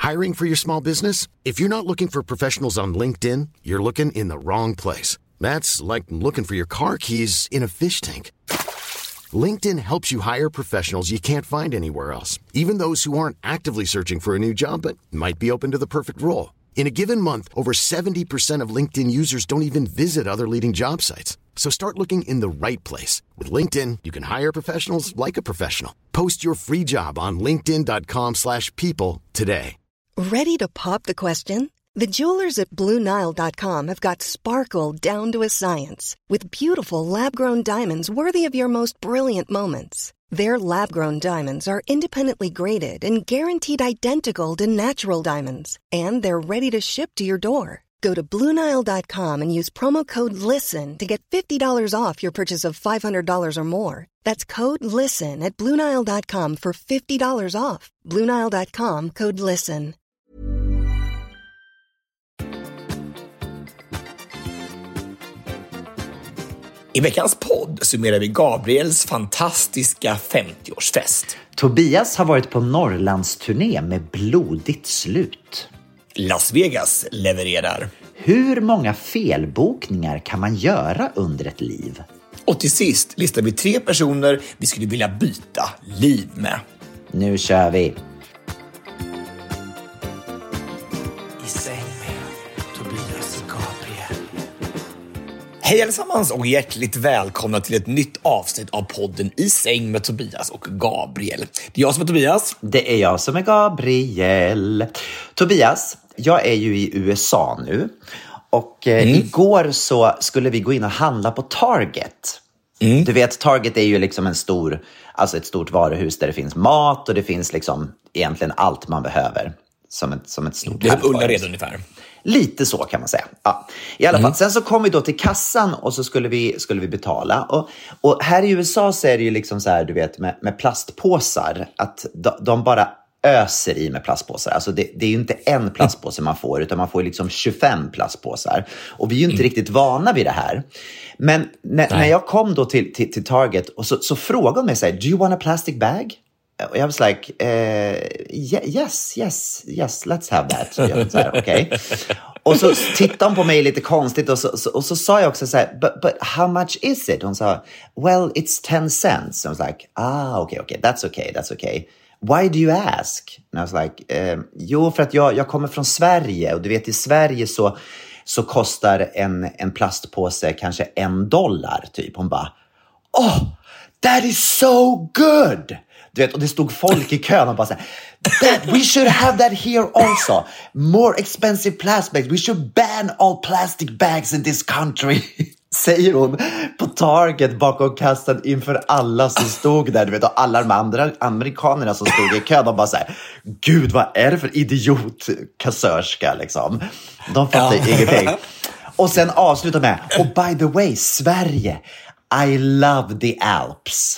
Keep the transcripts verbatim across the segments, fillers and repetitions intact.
Hiring for your small business? If you're not looking for professionals on LinkedIn, you're looking in the wrong place. That's like looking for your car keys in a fish tank. LinkedIn helps you hire professionals you can't find anywhere else, even those who aren't actively searching for a new job but might be open to the perfect role. In a given month, over seventy percent of LinkedIn users don't even visit other leading job sites. So start looking in the right place. With LinkedIn, you can hire professionals like a professional. Post your free job on linkedin dot com slash people today. Ready to pop the question? The jewelers at Blue Nile dot com have got sparkle down to a science with beautiful lab-grown diamonds worthy of your most brilliant moments. Their lab-grown diamonds are independently graded and guaranteed identical to natural diamonds, and they're ready to ship to your door. Go to Blue Nile dot com and use promo code LISTEN to get fifty dollars off your purchase of five hundred dollars or more. That's code LISTEN at Blue Nile dot com for fifty dollars off. Blue Nile dot com, code LISTEN. I veckans podd summerar vi Gabriels fantastiska femtioårsfest. Tobias har varit på Norrlandsturné med blodigt slut. Las Vegas levererar. Hur många felbokningar kan man göra under ett liv? Och till sist listar vi tre personer vi skulle vilja byta liv med. Nu kör vi! I säng med Tobias och Gabriel. Hej allesammans och hjärtligt välkomna till ett nytt avsnitt av podden I säng med Tobias och Gabriel. Det är jag som är Tobias. Det är jag som är Gabriel. Tobias, jag är ju i U S A nu. Och eh, mm. igår så skulle vi gå in och handla på Target. Mm. Du vet, Target är ju liksom en stor, alltså ett stort varuhus där det finns mat och det finns liksom egentligen allt man behöver. Som ett, som ett stort det är Ullared ungefär. Lite så kan man säga. Ja. I alla fall, mm. sen så kom vi då till kassan och så skulle vi, skulle vi betala. Och, och här i U S A så är det ju liksom så här, du vet, med, med plastpåsar. Att de, de bara öser i med plastpåsar. Alltså det, det är ju inte en plastpåse man får, utan man får liksom tjugofem plastpåsar. Och vi är ju inte mm. riktigt vana vid det här. Men när, när jag kom då till, till, till Target och så, så frågade de mig så här, do you want a plastic bag? Och jag var like, uh, yes, yes, yes, let's have that. Jag så här, okay. Och så tittade de på mig lite konstigt och så, så, och så sa jag också så här, but, but how much is it? Hon sa, well, it's ten cents. And I was like, ah, okay, okay, that's okay, that's okay. Why do you ask? And I was like, eh, jo, för att jag, jag kommer från Sverige och du vet i Sverige så, så kostar en, en plastpåse kanske en dollar typ. Hon bara, oh, that is so good! Du vet, och det stod folk i kön och bara så här, that, we should have that here also. More expensive plastic bags. We should ban all plastic bags in this country. Säger hon på Target bakom kassan inför alla som stod där. Du vet, och alla de andra amerikanerna som stod i kön. De bara så här, gud vad är det för idiot kassörska liksom. De fattar ja. ingenting. Och sen avslutar med, och by the way, Sverige, I love the Alps.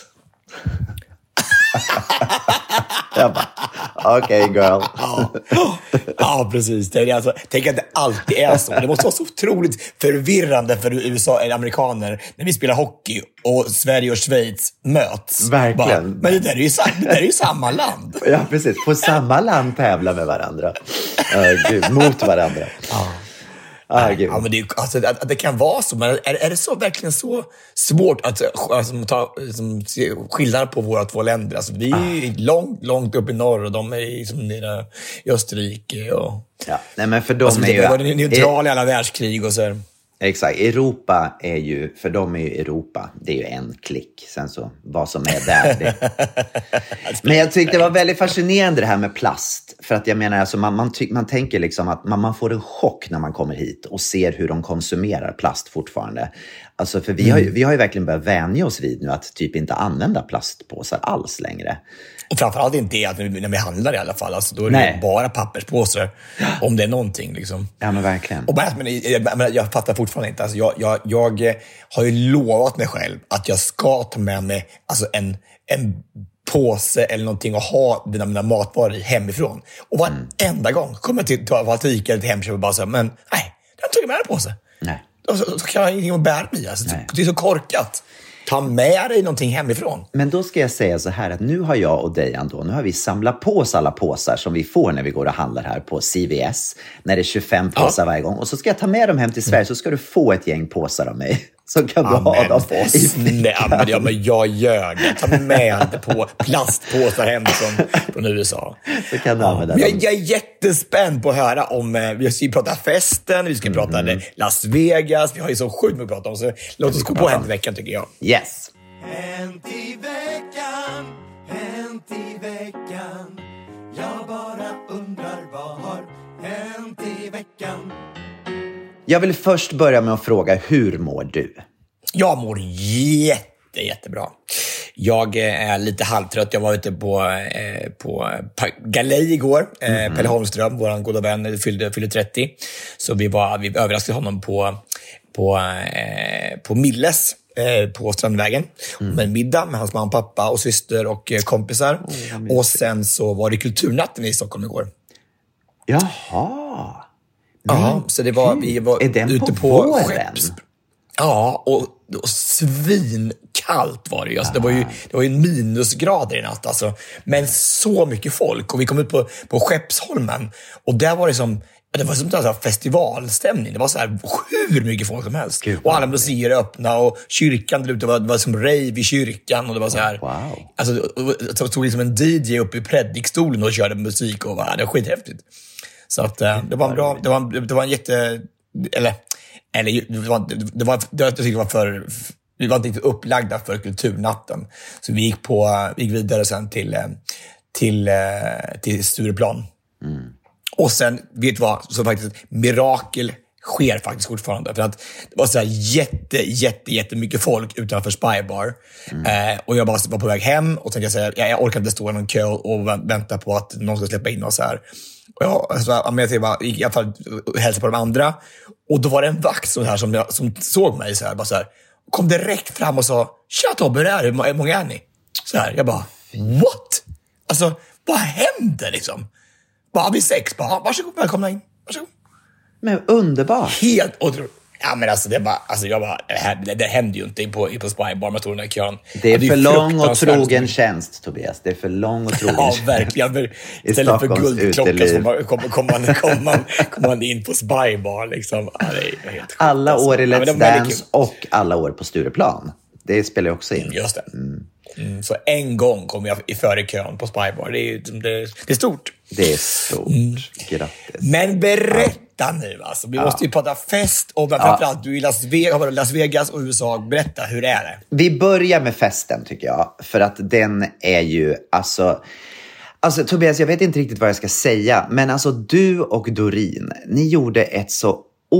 Jag bara, okej okay, girl. Ja, ja, precis. Det är alltså, tänk att det alltid är så. Det måste vara så otroligt förvirrande för U S A eller amerikaner när vi spelar hockey och Sverige och Schweiz möts. Verkligen. Bara, men det där är ju, det där är ju samma land. Ja, precis. På samma land tävlar med varandra. Uh, gud, mot varandra. Ja. Ah, ja, men det, alltså, att, att det kan vara så, men är, är det så verkligen så svårt att alltså, ta liksom, skillnad på våra två länder? Alltså, vi är ah. långt, långt upp i norr och de är liksom nere i Österrike. Och, ja. Nej, men för dem alltså, är det ju... var neutral i alla världskrig och så här. Exakt, Europa är ju, för dem är ju Europa, det är ju en klick, sen så vad som är där. Det. Men jag tyckte det var väldigt fascinerande det här med plast, för att jag menar, alltså man, man, ty- man tänker liksom att man, man får en chock när man kommer hit och ser hur de konsumerar plast fortfarande. Alltså för vi, mm. har ju, vi har ju verkligen börjat vänja oss vid nu att typ inte använda plastpåsar alls längre. Och framförallt inte det att när vi handlar i alla fall. Alltså, då är det ju bara papperspåsar. Om det är någonting liksom. Ja men verkligen. Och bara, men, jag, men, jag fattar fortfarande inte. Alltså, jag, jag, jag har ju lovat mig själv att jag ska ta med mig alltså, en, en påse eller någonting och ha mina, mina matvaror i hemifrån. Och varenda mm. gång kommer jag till Valtika eller till Hemköp och bara säga, men nej, jag har tagit med en påse. Nej. Och så, så kan jag ingenting att bära i. Alltså, det är så korkat. ta med dig någonting hemifrån. Men då ska jag säga så här att nu har jag och Dejan då, nu har vi samlat på oss alla påsar som vi får när vi går och handlar här på C V S. När det är tjugofem påsar ja. varje gång. Och så ska jag ta med dem hem till Sverige mm. så ska du få ett gäng påsar av mig. Så kan du Amen. ha dem i fickan. Ja, men jag ljög. Ta med på plastpåsar hem från, från U S A. Så kan du ja. använda dem. Jag, jag är jättespänd på att höra om, vi ska prata festen, vi ska prata mm. Las Vegas, vi har ju så sjukt mycket att prata om, så låt oss gå på Hänt i veckan tycker jag. Yes. Hänt i veckan, hänt i veckan, jag bara undrar vad har hänt i veckan. Jag vill först börja med att fråga, hur mår du? Jag mår jätte, jättebra. Jag är lite halvtrött. Jag var ute på, eh, på galej igår. Eh, mm-hmm. Pelle Holmström, vår goda vän, fyllde, fyllde trettio. Så vi, var, vi överraskade honom på, på, eh, på Milles. På Strandvägen mm. med en middag med hans mamma, pappa och syster och kompisar. Oh, och sen så var det kulturnatten i Stockholm igår. Jaha. Ja, så det var, vi var är den ute på, på våren? Skepps. Ja, och, och svinkallt var det ju. Alltså, det var ju. Det var ju minusgrader i natt. Alltså. Men så mycket folk. Och vi kom ut på, på Skeppsholmen. Och där var det som... Det var som en festivalstämning. Det var så här hur mycket folk som helst. Gud, och alla museer öppna och kyrkan där ute var, det var som rave i kyrkan och det var så här. Wow. Alltså det stod liksom en D J uppe i predikstolen och körde musik och var, det var skithäftigt. Så att det var en bra, det var det var en jätte eller eller det var det var det tycker jag var för vi var inte riktigt upplagda för kulturnatten. Så vi gick på vi gick vidare sen till till till Stureplan. Mm. Och sen, vet du vad, så faktiskt mirakel sker faktiskt fortfarande. För att det var så här jätte, jätte, jättemycket folk utanför Spybar. Mm. Eh, och jag bara var på väg hem och tänkte jag säga, jag, jag orkar inte stå i någon kö och vänta på att någon ska släppa in oss här. Och jag, alltså, jag, jag bara, gick i alla fall hälsa på de andra. Och då var det en vakt som, här, som, som såg mig så här, bara så här, kom direkt fram och sa, tja Tobbe, hur är det? Hur många är ni? Så här, jag bara, what? Alltså, vad händer liksom? Bara vi sex, bara varsågod, välkomna in. Varsågod. Men underbart. Helt otroligt. Ja, men alltså det bara, alltså jag bara, det, här, det, det händer ju inte på, på Spybar med den här kön. Det är, det är för lång och trogen tjänst, Tobias. Det är för lång och trogen ja, tjänst. Ja, verkligen. Istället för guldklocka så kommer kom, kom man, kom man, kom man in på Spybar liksom. Ja, det är helt sjukt, alla alltså. år i Let's ja, Dance och alla år på Stureplan. Det spelar ju också in. Just det. Mm. Mm, så en gång kom jag i före kön på Spybar. Det är, det, det är stort. Det är stort. Mm. Grattis. Men berätta ja. nu alltså. Vi ja. måste ju prata fest och framförallt ja. du är i Las Vegas, Las Vegas och U S A. Berätta, hur är det? Vi börjar med festen tycker jag. För att den är ju alltså... Alltså Tobias, jag vet inte riktigt vad jag ska säga. Men alltså du och Doreen, ni gjorde ett så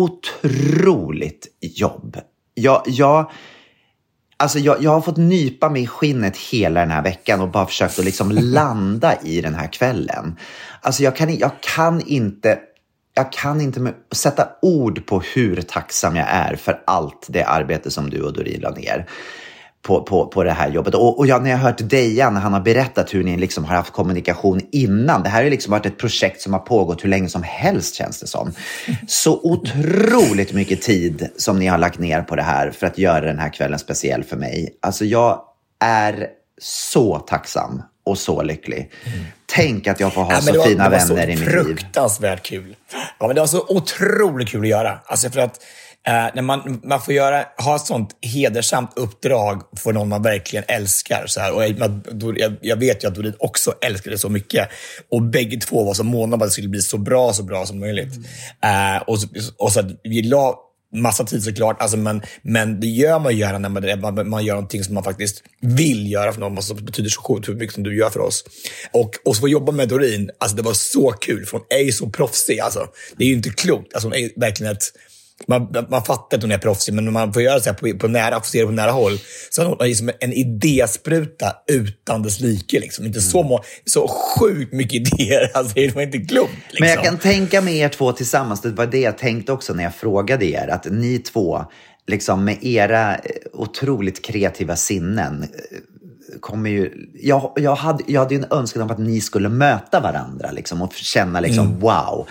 otroligt jobb. Jag... jag Alltså jag, jag har fått nypa mig i skinnet hela den här veckan och bara försökt att liksom landa i den här kvällen. Alltså jag kan, jag kan inte, jag kan inte sätta ord på hur tacksam jag är för allt det arbete som du och Doreen la ner på, på, på det här jobbet. Och, och jag, när jag har hört Dejan, när han har berättat hur ni liksom har haft kommunikation innan. Det här har liksom varit ett projekt som har pågått hur länge som helst, känns det som. Så otroligt mycket tid som ni har lagt ner på det här för att göra den här kvällen speciell för mig. Alltså jag är så tacksam och så lycklig. Mm. Tänk att jag får ha ja, så var, fina vänner i mitt liv. Det var så fruktansvärt kul. Ja, men det var så otroligt kul att göra. Alltså för att Uh, när man, man får göra, ha ett sånt hedersamt uppdrag för någon man verkligen älskar. Så här. Och jag, jag, jag vet ju att Doreen också älskar det så mycket. Och bägge två var så måna om att det skulle bli så bra, så bra som möjligt. Mm. Uh, och, och så att vi la massa tid såklart. Alltså, men, men det gör man gärna när man, man, man gör någonting som man faktiskt vill göra för någon. Som betyder så sjukt mycket som du gör för oss. Och, och så få jobba med Doreen, alltså det var så kul. För hon är ju så proffsig. Alltså. Det är ju inte klokt. Alltså, hon är verkligen ett... Man, man fattar att hon är proffsig, men när man får göra så här på, på nära, får se det på nära håll, så har hon liksom en idéspruta utan dess like. Liksom. Inte mm. så, må, så sjukt mycket idéer. Alltså, det var inte klokt. Liksom. Men jag kan tänka med er två tillsammans. Det var det jag tänkte också när jag frågade er. Att ni två, liksom, med era otroligt kreativa sinnen kommer ju... Jag, jag, hade, jag hade ju en önskan om att ni skulle möta varandra liksom, och känna liksom, mm. wow.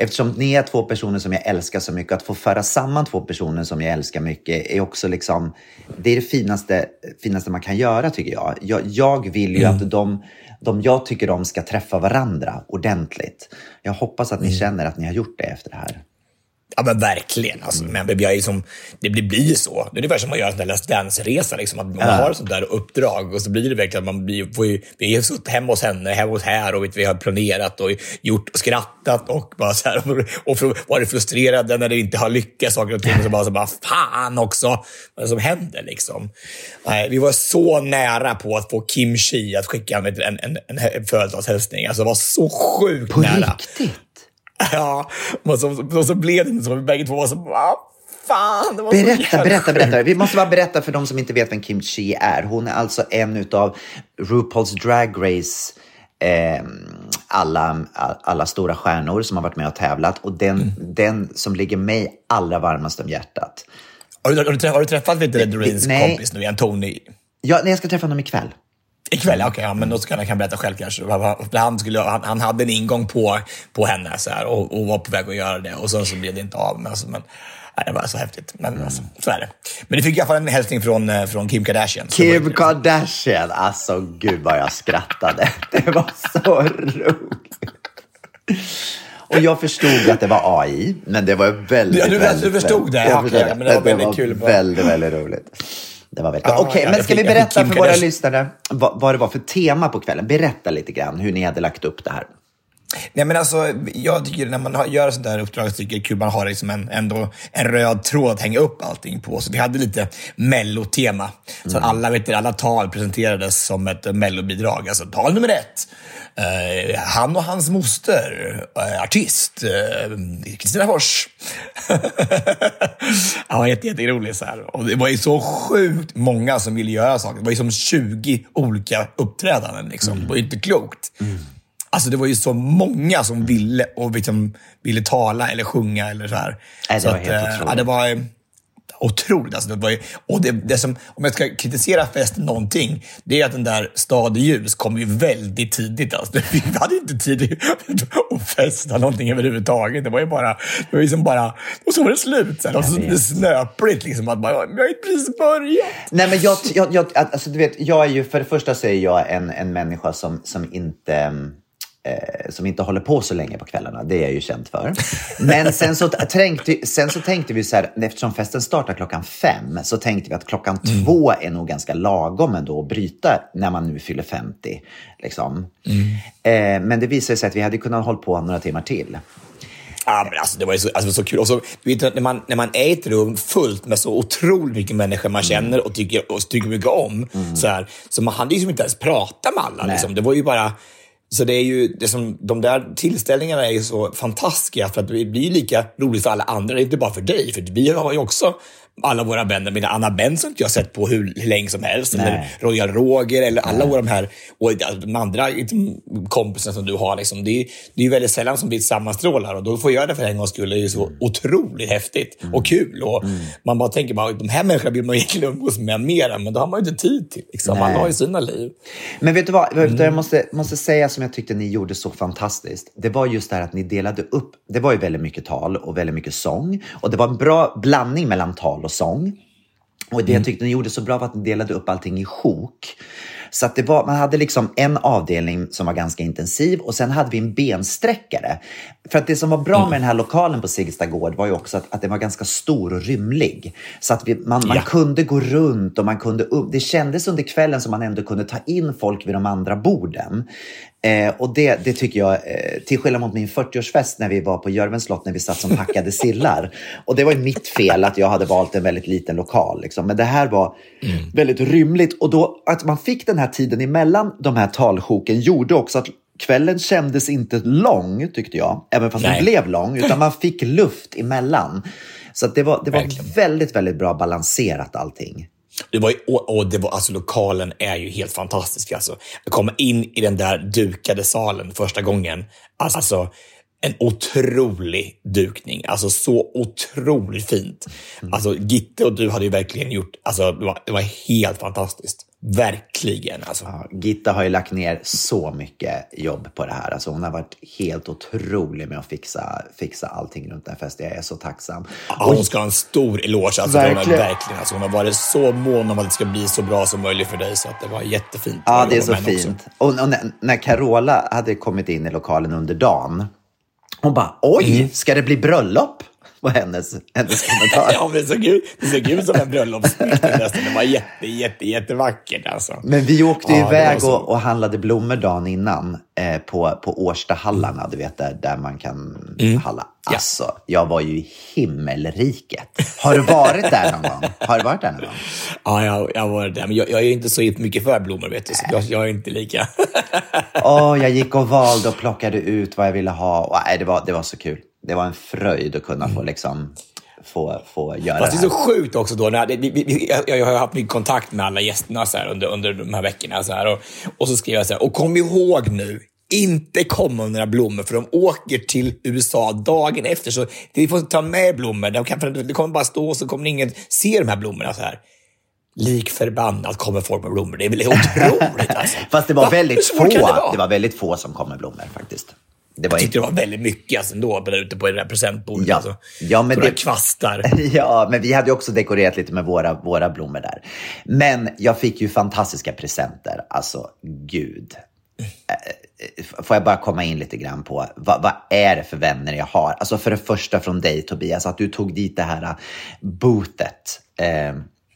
eftersom ni är två personer som jag älskar så mycket, att få föra samman två personer som jag älskar mycket är också liksom, det är det finaste, finaste man kan göra tycker jag. Jag, jag vill ju mm. att de, de jag tycker om ska träffa varandra ordentligt. Jag hoppas att ni mm. känner att ni har gjort det efter det här. Ja men verkligen, alltså, mm. men jag är som, det blir, blir så. Det är ungefär som man gör en sån där Let's Dance-resa liksom, att man ja. har ett sånt där uppdrag och så blir det verkligen att man blir, får ju, vi är suttit hemma hos henne, hemma hos här och vi har planerat och gjort och skrattat och bara så här, och varit frustrerade när det inte har lyckats saker och ting och så bara, så bara fan också vad som händer liksom. Nej, vi var så nära på att få Kim Chi att skicka en, en, en, en födelsedagshälsning, alltså det var så sjukt på nära. På riktigt? Ja, och så, så, så blev det inte så. Vi bägge två var så, vad fan. Det var berätta, så berätta, berätta. Vi måste bara berätta för de som inte vet vem Kim Chi är. Hon är alltså en utav RuPaul's Drag Race eh, alla, alla stora stjärnor som har varit med och tävlat. Och den, mm. den som ligger mig allra varmast om hjärtat. Har du, har du, träffat, har du träffat lite Doreens kompis nu igen, Tony? Ja, nej, jag ska träffa honom ikväll. Ikväll, okej, okay, ja, men då kan jag kan berätta själv kanske. Han, skulle, han, han hade en ingång på, på henne så här, och, och var på väg att göra det. Och så, så blev det inte av. Men, alltså, men, nej, det var så häftigt. Men mm. alltså, så är det. Men det fick i alla fall en hälsning från, från Kim Kardashian. Kim Kardashian, alltså gud vad jag skrattade. Det var så roligt. Och jag förstod att det var A I, men det var väldigt, ja, du, väldigt... Du förstod det? Ja, okay, men det var väldigt det var kul. Väldigt, väldigt roligt. Det var väldigt... ah, Okej, okay, ja, men ska vi berätta för våra lyssnare vad, vad det var för tema på kvällen? Berätta lite grann hur ni hade lagt upp det här. Nej, men alltså, jag tycker när man gör sånt där uppdrag så tycker jag kul, man har liksom en, ändå en röd tråd att hänga upp allting på. Så vi hade lite mellotema. Så mm. alla, vet du, alla tal presenterades som ett mellobidrag. Alltså tal nummer ett. Uh, han och hans moster, uh, artist, Kristina uh, Fors. Han var jätte, jätterolig så här. Och det var ju så sjukt många som ville göra saker. Det var ju som tjugo olika uppträdanden liksom. Mm. Det var ju inte klokt. Mm. Alltså det var ju så många som ville och liksom ville tala eller sjunga eller så här. Äh, det så var att, helt äh, otroligt. Ja, det var otroligt. Alltså, det var ju, och det, det som, om jag ska kritisera festen någonting, det är att den där Stad i ljus kom ju väldigt tidigt. Alltså. Vi hade inte tid att festa någonting överhuvudtaget. Det var ju bara, det var liksom bara, och så var det slut. Så här. Och så det snöpligt liksom, att bara, jag har inte precis börjat. Nej, men jag, jag, jag, alltså, du vet, jag är ju, för det första så är jag en, en människa som, som inte... Eh, som inte håller på så länge på kvällarna. Det är jag ju känd för. Men sen så, tänkte, sen så tänkte vi så här, eftersom festen startar klockan fem, så tänkte vi att klockan mm. två är nog ganska lagom ändå att bryta när man nu fyller femtio. Liksom. Mm. Eh, men det visade sig att vi hade kunnat hålla på några timmar till. Ja, men alltså, det var ju så, alltså, så kul. Och så, du vet, när, man, när man är i ett rum fullt med så otroligt mycket människor man känner och tycker, och tycker mycket om, mm. så, här, så man hade ju inte ens prata med alla. Liksom. Det var ju bara... Så det är ju, det som, de där tillställningarna är ju så fantastiska för att det blir lika roligt för alla andra. Det är inte bara för dig, för vi har ju också alla våra vänner. Mina Anna Benson jag har sett på hur, hur länge som helst. Nej. Eller Royal Roger eller alla våra de här, och de andra kompisarna som du har. Liksom, det är ju väldigt sällan som blir sammanstrålar, och då får jag det för en gångs skull. Det är ju så mm. otroligt häftigt mm. och kul. Och mm. man bara tänker, bara, de här människorna vill man egentligen umgås med mera, men då har man ju inte tid till. Liksom. Man har ju sina liv. Men vet du vad, mm. jag måste, måste säga som jag tyckte ni gjorde så fantastiskt. Det var just det här att ni delade upp. Det var ju väldigt mycket tal och väldigt mycket sång. Och det var en bra blandning mellan tal och sång. Och det jag tyckte ni gjorde så bra var att ni delade upp allting i sjok. Så att det var, man hade liksom en avdelning som var ganska intensiv, och sen hade vi en bensträckare. För att det som var bra mm. med den här lokalen på Sigsta gård var ju också att, att den var ganska stor och rymlig. Så att vi, man, man ja. kunde gå runt och man kunde, det kändes under kvällen som man ändå kunde ta in folk vid de andra borden. Eh, och det, det tycker jag, eh, till skillnad mot min fyrtioårsfest när vi var på Jörvens slott, när vi satt som packade sillar. Och det var ju mitt fel att jag hade valt en väldigt liten lokal. Liksom. Men det här var mm. väldigt rymligt. Och då, att man fick den här tiden emellan de här talsjoken gjorde också att kvällen kändes inte lång, tyckte jag. Även fast Nej. den blev lång, utan man fick luft emellan. Så att det var, det var väldigt, väldigt bra balanserat allting. Det var ju, och, och det var, alltså, lokalen är ju helt fantastisk. Alltså. Att komma in i den där dukade salen första gången. Alltså, en otrolig dukning. Alltså så otroligt fint. Mm. Alltså Gitte och du hade ju verkligen gjort, alltså det var, det var helt fantastiskt. Verkligen alltså. Ja, Gitta har ju lagt ner så mycket jobb på det här. Alltså hon har varit helt otrolig med att fixa, fixa allting runt den här festen. Jag är så tacksam. Ja, hon ska ha en stor eloge. Alltså, verkligen. Hon, har, verkligen alltså, hon har varit så mån om att det ska bli så bra som möjligt för dig. Så att det var jättefint. Ja, det är så fint. Och, och när, när Carola hade kommit in i lokalen under dagen, hon bara, oj, mm. ska det bli bröllop? Och hennes, hennes kommentar. Ja, men det såg ut, det såg ut som en bröllopsbild. Det var jätte, jätte, jättevackert alltså. Men vi åkte ja, iväg och, och handlade blommor dagen innan eh, på, på Årstahallarna, du vet, där, där man kan mm. halla. Alltså, ja. Jag var ju i himmelriket. Har du varit där någon gång? Har du varit där någon gång? Ja, jag, jag har varit där. Men jag, jag är inte så mycket för blommor, vet du. Så jag, jag är inte lika. Åh, oh, jag gick och valde och plockade ut vad jag ville ha. Och, nej, det, var, det var så kul. Det var en fröjd att kunna få liksom få, få göra Fast det här. Det är så sjukt också då. När det, vi, vi, jag, jag har haft mycket kontakt med alla gästerna så här, under, under de här veckorna. Så här, och, och så skriver jag så här, och kom ihåg nu, inte komma med några blommor för de åker till U S A dagen efter. Så vi får ta med blommor. De kan, det kommer bara stå och så kommer ingen se de här blommorna så här. Lik förbannat kommer folk med blommor. Det är väl otroligt alltså. Fast det var Va? väldigt få. Det, det var väldigt få som kom med blommor faktiskt. Det var jag tyckte inte... det var väldigt mycket alltså, ändå där ute på det där presentbordet. Ja, alltså. ja men det kvastar. Ja, men vi hade också dekorerat lite med våra, våra blommor där. Men jag fick ju fantastiska presenter. Alltså, gud. Får jag bara komma in lite grann på vad, vad är det för vänner jag har? Alltså för det första från dig, Tobias, att du tog dit det här bootet. Eh,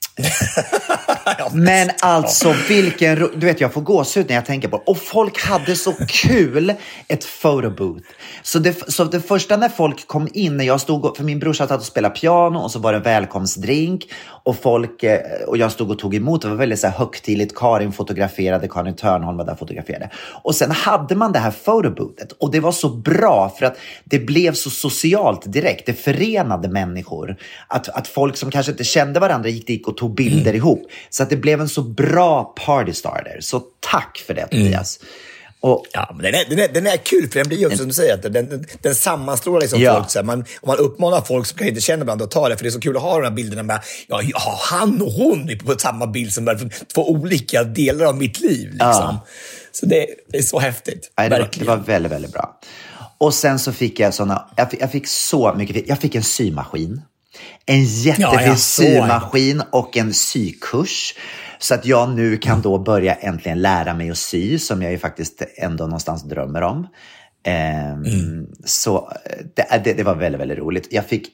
Men alltså vilken ro- du vet, jag får gåshud när jag tänker på det. Och folk hade så kul ett photobooth. Så det, så det första när folk kom in, när jag stod, för min brorsa satt och spelade piano och så var det en välkomstdrink och folk, och jag stod och tog emot. Det var väldigt så här högtidligt. Karin fotograferade, Karin Törnholm var där och fotograferade. Och sen hade man det här photoboothet och det var så bra för att det blev så socialt direkt. Det förenade människor. Att, att folk som kanske inte kände varandra gick dit och tog bilder mm. ihop. Så att det blev en så bra party starter. Så tack för det, Tobias. Mm. Och, ja, men den är, den, är, den är kul för den blir ju också som du säger att den, den, den sammanstrålar liksom ja. folk. Så här, man, om man uppmanar folk som kan inte känna varandra att ta det, för det är så kul att ha de här bilderna med ja, ja, han och hon är på samma bild som är två olika delar av mitt liv. Liksom. Ja. Så det, det är så häftigt. Ja, det, var, det var väldigt, väldigt bra. Och sen så fick jag såna, jag fick, jag fick så mycket, jag fick en symaskin. En jättefin ja, symaskin och en sykurs. Så att jag nu kan då börja äntligen lära mig att sy, som jag ju faktiskt ändå någonstans drömmer om. Ehm, mm. Så det, det, det var väldigt, väldigt roligt. Jag fick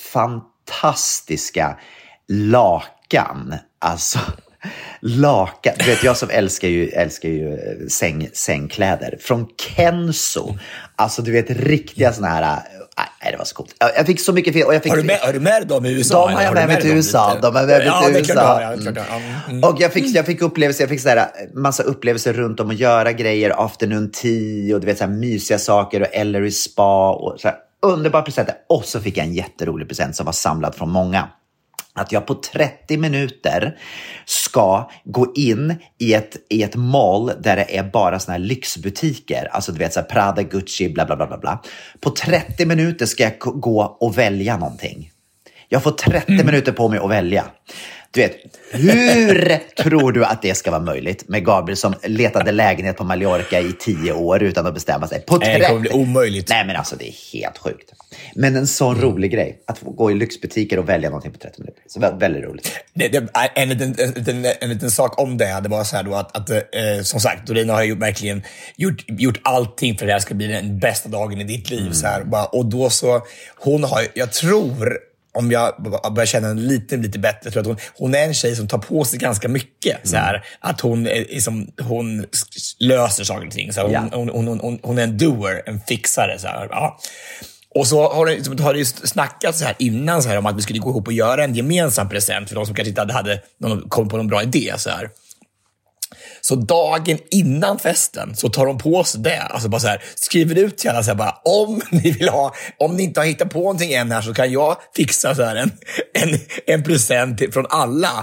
fantastiska lakan. Alltså, lakan. Du vet, jag som älskar ju, älskar ju säng, sängkläder. Från Kenzo. Alltså, du vet, riktiga såna här... Nej, det var så coolt. Jag fick så mycket fel. Och jag fick... Har du med, har du med dem i U S A? De har jag med mig till U S A. De har med mig ja, till U S A. Ja, det ja. Mm. Och jag fick, jag fick upplevelser. Jag fick så här, massa upplevelser runt om att göra grejer. Afternoon tea och du vet, så här, mysiga saker. Och Ellery spa. Och så här, underbara presenter. Och så fick jag en jätterolig present som var samlad från många. Att jag på trettio minuter ska gå in i ett, i ett mall där det är bara såna här lyxbutiker. Alltså du vet så här Prada, Gucci, bla bla bla bla. På trettio minuter ska jag k- gå och välja någonting. Jag får trettio mm. minuter på mig att välja. Du vet, hur tror du att det ska vara möjligt med Gabriel som letade lägenhet på Mallorca i tio år utan att bestämma sig? På trettio... Det kommer bli omöjligt. Nej, men alltså det är helt sjukt. Men en sån mm. rolig grej, att få gå i lyxbutiker och välja någonting på trettio minuter. Så väldigt, väldigt roligt. Det, det, en, liten, en, en, en liten sak om det, det var så här då att, att eh, som sagt, Dorina har ju verkligen gjort, gjort allting för att det här ska bli den bästa dagen i ditt liv. Mm. Så här, bara, och då så, hon har, jag tror... Om jag börjar känna henne lite, lite bättre, tror jag att hon, hon är en tjej som tar på sig ganska mycket. Mm. Så här, att hon, är, som, hon löser saker och ting. Så här, hon, ja. hon, hon, hon, hon är en doer, en fixare. Så här, ja. Och så har det, så har det ju snackat så här innan så här, om att vi skulle gå ihop och göra en gemensam present för de som kanske inte hade, hade någon, kom på någon bra idé. Så här. Så dagen innan festen så tar de på sig det. Alltså bara så här, skriver ut till alla så här bara, om ni vill ha, om ni inte har hittat på någonting än här så kan jag fixa så här en, en, en present från alla.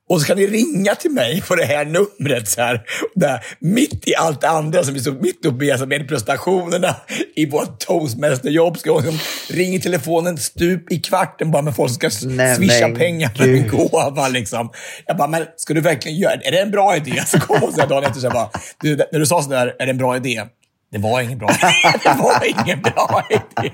Och så kan ni ringa till mig på det här numret så här, där, mitt i allt det andra som vi stod mitt uppe i, alltså med prestationerna i vårt toastmasterjobb. Ska de ringa telefonen stup i kvarten bara med folk som ska nej, swisha pengar för en gåva liksom. Jag bara, men ska du verkligen göra det? Är det en bra idé? Så kom hon så här dagen efter så jag bara, du, när du sa så där, är det en bra idé? Det var ingen bra idé. Det var ingen bra idé.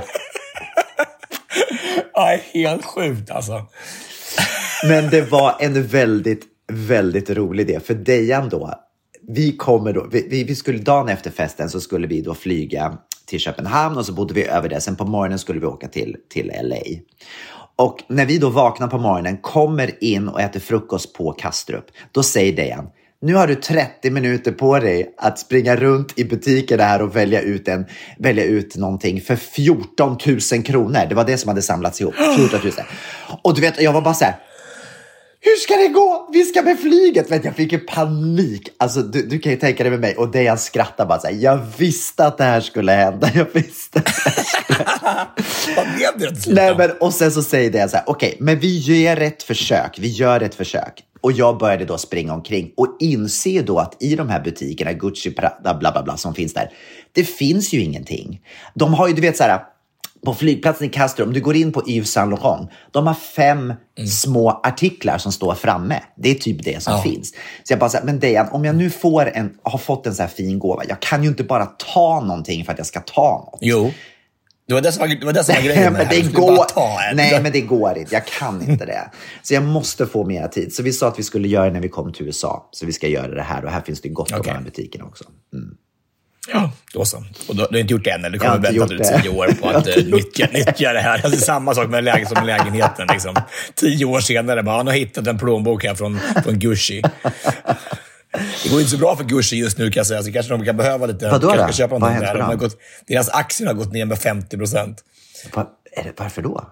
Ja, helt sjukt alltså. Men det var en väldigt, väldigt rolig idé. För Dejan då, vi kommer då, vi, vi skulle dagen efter festen så skulle vi då flyga till Köpenhamn och så bodde vi över det. Sen på morgonen skulle vi åka till, till L A. Och när vi då vaknar på morgonen, kommer in och äter frukost på Kastrup, då säger Dejan, nu har du trettio minuter på dig att springa runt i butikerna här och välja ut, en, välja ut någonting för fjorton tusen kronor. Det var det som hade samlats ihop, fjorton tusen. Och du vet, jag var bara så här, hur ska det gå? Vi ska med flyget. Vet, jag fick ju panik. Alltså, du, du kan ju tänka dig med mig. Och det jag skrattar bara så här, jag visste att det här skulle hända. Jag visste att det här skulle hända. Vad blev det? Nej, men, och sen så säger det så här, okej, okay, men vi gör ett försök. Vi gör ett försök. Och jag började då springa omkring och inse då att i de här butikerna, Gucci, Prada, bla bla bla som finns där, det finns ju ingenting. De har ju, du vet så här, på flygplatsen i Kastrup, om du går in på Yves Saint Laurent, de har fem mm. små artiklar som står framme. Det är typ det som ja. finns. Så jag bara säger, men Dejan, om jag nu får en, har fått en så här fin gåva, jag kan ju inte bara ta någonting för att jag ska ta något. Jo. Det var det som var, det var, det som var grejen. Men det går, nej, men det går inte. Jag kan inte det. Så jag måste få mer tid. Så vi sa att vi skulle göra det när vi kom till U S A. Så vi ska göra det här. Och här finns det gott om okay. de här butikerna också. Mm. Ja, då så. Och du har inte gjort det än, eller du kommer vänta till tio år på att uh, nyttja, nyttja det här. Alltså, samma sak med läge som lägenheten. Liksom. Tio år senare, bara, han har hittat en plånbok här från, från Gucci. Det går inte så bra för Gucci just nu, kan jag säga. Så kanske de kan behöva lite... Vadå då? Kanske köpa någonting där. De har gått, deras aktier har gått ner med femtio procent. Va, är det, varför då?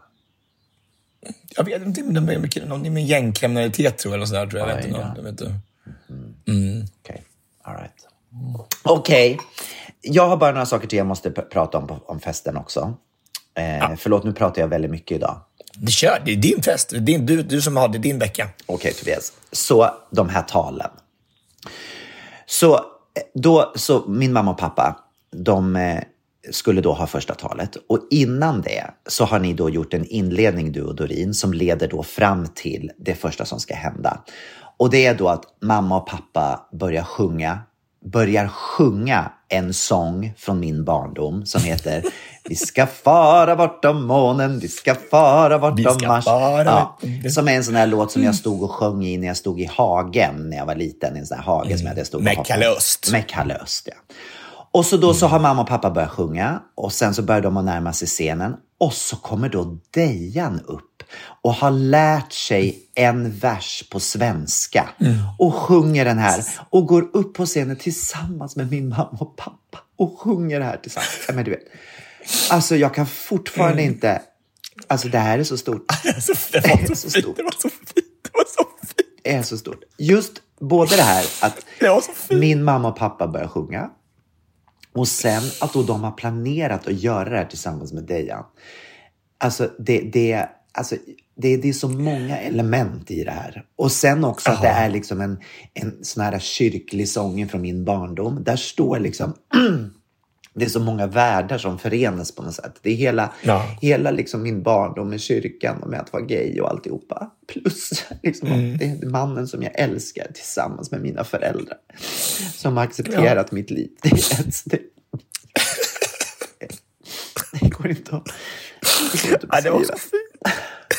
Jag vet inte, de är med, de är med gängkriminalitet tror jag. Eller så där, tror jag. Vet inte, de vet inte. Mm. Okej, okay. All right. Okej, okay. Jag har bara några saker till jag måste p- prata om, om festen också. Eh, ja. Förlåt, nu pratar jag väldigt mycket idag. Det kör, det är din fest. Det är din, du, du som har det, din vecka. Okej, okay, Tobias. Så de här talen. Så, då, så min mamma och pappa, de eh, skulle då ha första talet. Och innan det så har ni då gjort en inledning, du och Doreen, som leder då fram till det första som ska hända. Och det är då att mamma och pappa börjar sjunga, börjar sjunga en sång från min barndom som heter Vi ska fara bortom månen, vi ska fara bortom mars. Ja, som är en sån här låt som jag stod och sjöng i när jag stod i hagen när jag var liten. En sån här hage mm. som jag hade stod med Karl-Öst. Med Karl-Öst, ja. Och så då mm. så har mamma och pappa börjat sjunga och sen så börjar de att närma sig scenen. Och så kommer då Dejan upp och har lärt sig en vers på svenska mm. och sjunger den här och går upp på scenen tillsammans med min mamma och pappa och sjunger det här tillsammans. Men du vet, alltså jag kan fortfarande mm. inte, alltså det här är så stort. Det var så, det var så, så stort. Det var så fint. Det var så fint. Det är så stort. Just både det här att det min mamma och pappa börjar sjunga och sen att då de har planerat att göra det här tillsammans med Dejan. Alltså det, det, alltså det, det är så många element i det här. Och sen också Aha. att det är liksom en, en sån här kyrklig sång från min barndom. Där står liksom, det är så många världar som förenas på något sätt. Det är hela, ja. hela liksom min barndom med kyrkan och med att vara gay och alltihopa. Plus liksom mm. det är mannen som jag älskar tillsammans med mina föräldrar. Som har accepterat ja. mitt liv. Det är ett steg. Det går inte att... Ja, det var så fint.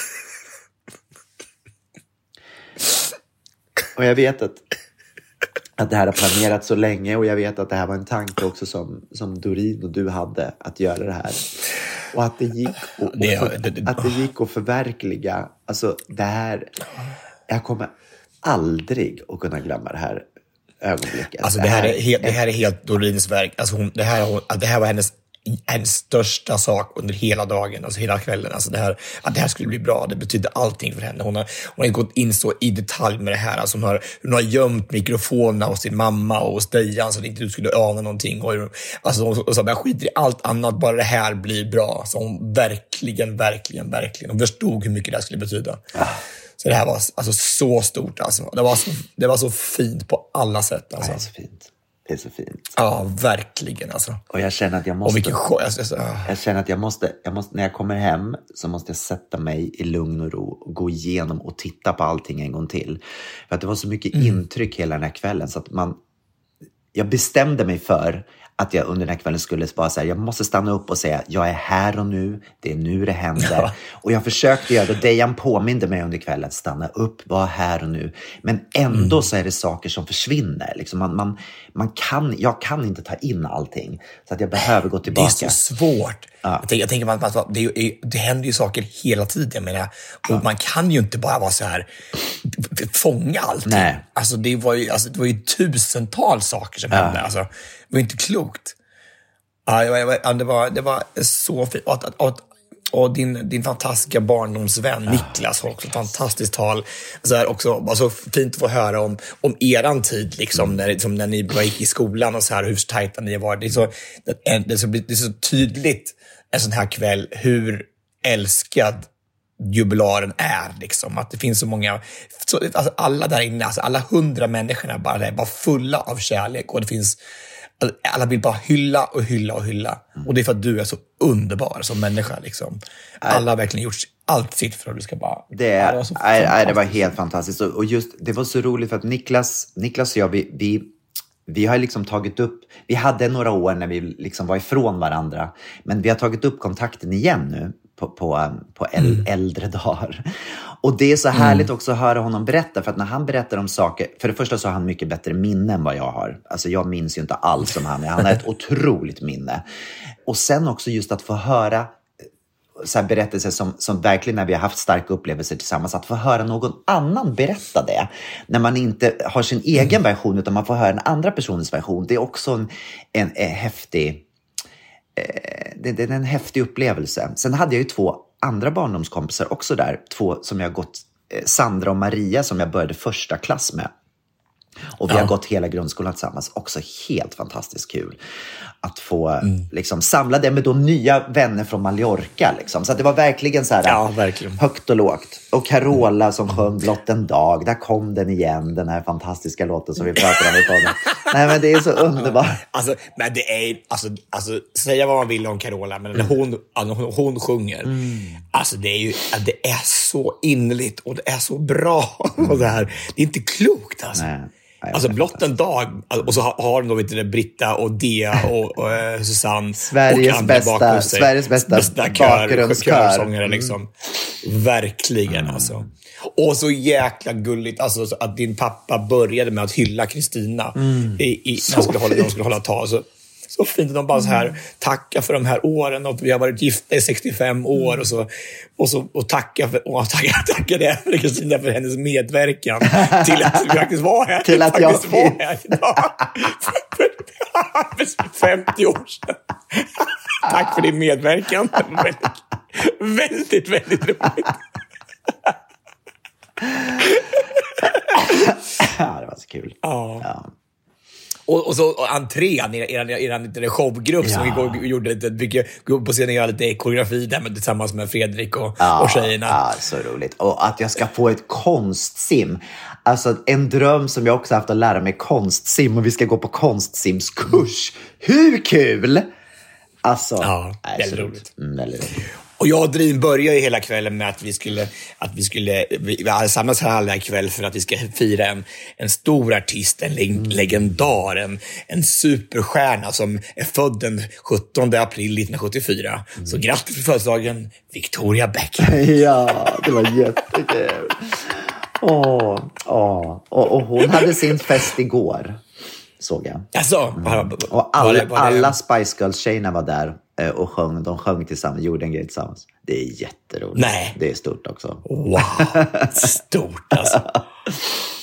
Och jag vet att, att det här har planerat så länge. Och jag vet att det här var en tanke också som, som Doreen och du hade att göra det här. Och att det gick och, och för, att det gick att förverkliga. Alltså det här, jag kommer aldrig att kunna glömma det här ögonblicket. Alltså det här är helt, det här är helt Doreens verk. Alltså hon, det, här, det här var hennes en största sak under hela dagen, alltså hela kvällen. Alltså det här, att det här skulle bli bra, det betydde allting för henne. Hon har, hon har gått in så i detalj med det här. Alltså hon, har, hon har gömt mikrofonerna hos sin mamma och hos Dejan så att inte du skulle ana någonting. Och, alltså hon, hon sa, jag skiter i allt annat, bara det här blir bra. Så hon verkligen, verkligen, verkligen. Hon förstod hur mycket det här skulle betyda. Så det här var alltså så stort. Alltså. Det, var så, det var så fint på alla sätt. Alltså. Det är så fint. Det är så fint. Ja, verkligen. Alltså. Och jag känner att jag måste... Och vilken show. Alltså, jag känner att jag måste, jag måste... När jag kommer hem så måste jag sätta mig i lugn och ro och gå igenom och titta på allting en gång till. För att det var så mycket mm. intryck hela den här kvällen. Så att man... Jag bestämde mig för att jag under den här kvällen skulle bara säga, jag måste stanna upp och säga, jag är här och nu, det är nu det händer. Ja. Och jag försökte göra det, Dejan påminde mig under kvällen, stanna upp, vara här och nu. Men ändå mm. så är det saker som försvinner. Liksom man, man, man kan, jag kan inte ta in allting, så att jag behöver gå tillbaka. Det är så svårt. Ja. Jag tänker, jag tänker man, man, det, är, det händer ju saker hela tiden, jag menar, och ja. man kan ju inte bara vara så här fånga allting. Nej. Alltså, det var ju, alltså, det var ju tusentals saker som ja. hände. Alltså, det var inte klokt. Ja, det var, det var, det var så fint. Och, och, och, och din, din fantastiska barndomsvän ja. Niklas har också ett fantastiskt tal. Så här också, alltså, fint att få höra om, om eran tid, liksom, mm. när, liksom, när ni gick i skolan och så här, hur tajta ni var. Det är så, det är så, det är så tydligt en sån här kväll hur älskad jubilaren är, liksom. Att det finns så många, så, alltså, alla där inne, alltså, alla hundra människorna bara är bara fulla av kärlek, och det finns, alla vill bara hylla och hylla och hylla. Mm. Och det är för att du är så underbar som människa, liksom. Alla har verkligen gjort allt sitt för att du ska bara... Det, är, det, var, är, det var helt fantastiskt. Och just, det var så roligt för att Niklas, Niklas och jag, vi, vi, vi har liksom tagit upp... Vi hade några år när vi liksom var ifrån varandra. Men vi har tagit upp kontakten igen nu på, på, på äl, mm. äldre dagar. Och det är så härligt mm. också att höra honom berätta. För att när han berättar om saker... För det första så har han mycket bättre minne än vad jag har. Alltså jag minns ju inte alls som han är. Han har ett otroligt minne. Och sen också just att få höra så här berättelser som, som verkligen, när vi har haft starka upplevelser tillsammans, att få höra någon annan berätta det. När man inte har sin egen mm. version, utan man får höra en andra personens version. Det är också en, en, en häftig... Eh, det, det är en häftig upplevelse. Sen hade jag ju två andra barndomskompisar också där. Två som jag gått, eh, Sandra och Maria, som jag började första klass med. Och vi ja. har gått hela grundskolan tillsammans. Också helt fantastiskt kul att få mm. liksom, samla det med då nya vänner från Mallorca. Liksom. Så att det var verkligen så här, ja, verkligen. högt och lågt. Och Carola som sjöng Blott en dag. Där kom den igen, den här fantastiska låten som vi pratade om i podden. Nej, men det är så underbart. Alltså, men det är, alltså, alltså, säga vad man vill om Carola, men när hon, hon, hon sjunger, mm. alltså det är ju, det är så innerligt och det är så bra. Mm. Och det här, det är inte klokt alltså. Nej. Alltså blott en dag, och så har de då, vet du, Britta och Dea och, och uh, Susanne Sveriges och bästa, Sveriges bästa, bästa kör, körsångare liksom. Mm. Verkligen mm. alltså. Och så jäkla gulligt alltså, att din pappa började med att hylla Kristina mm. i, i, när de skulle hålla, de skulle hålla tal. Så, så fint att de bara så här tacka för de här åren, och vi har varit gifta i sextiofem år, och så och så och tacka för och tacka tacka det för Kristina för hennes medverkan till att vi faktiskt var här till att jag var här idag. För femtio år sedan. Tack för din medverkan. Väldigt väldigt, väldigt roligt. Ja, det var så kul. Ja. ja. Och, och så och entrén, eran, eran, eran showgrupp ja. som gick och gjorde lite, mycket, gå upp på scenen och göra lite koreografi där med, tillsammans med Fredrik och, ja, och tjejerna. Ja, så roligt. Och att jag ska få ett konstsim. Alltså en dröm som jag också haft att lära mig, konstsim, och vi ska gå på konstsimskurs. Hur kul! Alltså, ja, väldigt roligt. Mm, väldigt roligt. Och jag och Drin började ju hela kvällen med att vi skulle, att vi skulle, vi hade samlats här alla kväll för att vi ska fira en, en stor artist, en leg- mm. legendar, en, en superstjärna som är född den sjuttonde april nittonhundrasjuttiofyra. Mm. Så grattis för födelsedagen, Victoria Beckham. Ja, det var jättekul. Åh, åh. Och, och hon hade sin fest igår, såg jag. Alltså, mm. Och all, var det, var det... alla Spice Girls-tjejerna var där och sjöng, de sjöng tillsammans, gjorde en grej tillsammans. Det är jätteroligt. Nej. Det är stort också. Wow, stort alltså.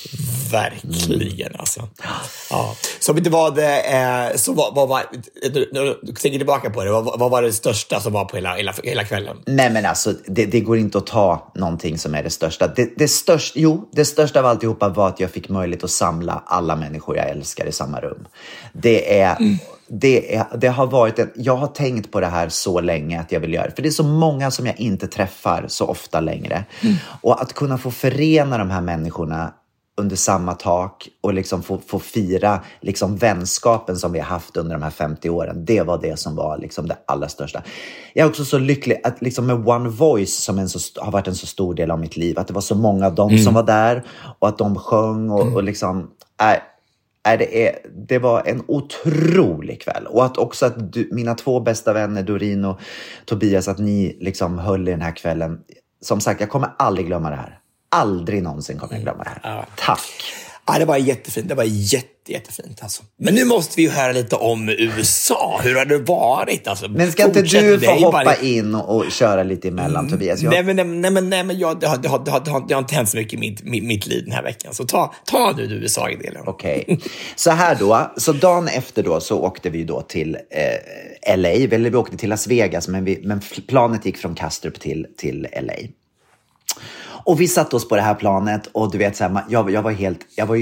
verkligen mm. alltså. Ja. Så vet du vad det är, så vad, vad var, du, du tänker tillbaka på det, vad, vad var det största som var på hela, hela, hela kvällen? Nej men alltså, det, det går inte att ta någonting som är det största. Det, det, största jo, det största av alltihopa var att jag fick möjlighet att samla alla människor jag älskar i samma rum. Det är... Mm. Det, är, det har varit en, jag har tänkt på det här så länge att jag vill göra det. För det är så många som jag inte träffar så ofta längre. Mm. Och att kunna få förena de här människorna under samma tak och liksom få, få fira liksom vänskapen som vi har haft under de här femtio åren. Det var det som var liksom det allra största. Jag är också så lycklig att liksom med One Voice som en så, har varit en så stor del av mitt liv. Att det var så många av dem mm. som var där och att de sjöng och, mm. och liksom... Äh, Det, är, det var en otrolig kväll. Och att också att du, mina två bästa vänner Doreen och Tobias, att ni liksom höll i den här kvällen. Som sagt, jag kommer aldrig glömma det här. Aldrig någonsin kommer jag glömma det här. Tack. Ja, det var jättefint. Det var jätte, jättefint alltså. Men nu måste vi ju höra lite om U S A. Hur har det varit? Alltså, men ska inte du få hoppa bara... in och, och köra lite emellan, mm, Tobias? Jag... Nej, men, nej, nej, men, nej, men jag, det, har, det, har, det, har, det, har, det har inte hänt så mycket i mitt, mitt, mitt liv den här veckan. Så ta, ta nu U S A i delen. Okej. Okay. Så här då. Så dagen efter då så åkte vi då till eh, L A. Eller vi åkte till Las Vegas, men, vi, men planet gick från Kastrup till, till L A. Och vi satt oss på det här planet och du vet så här, jag, jag var helt, jag var ju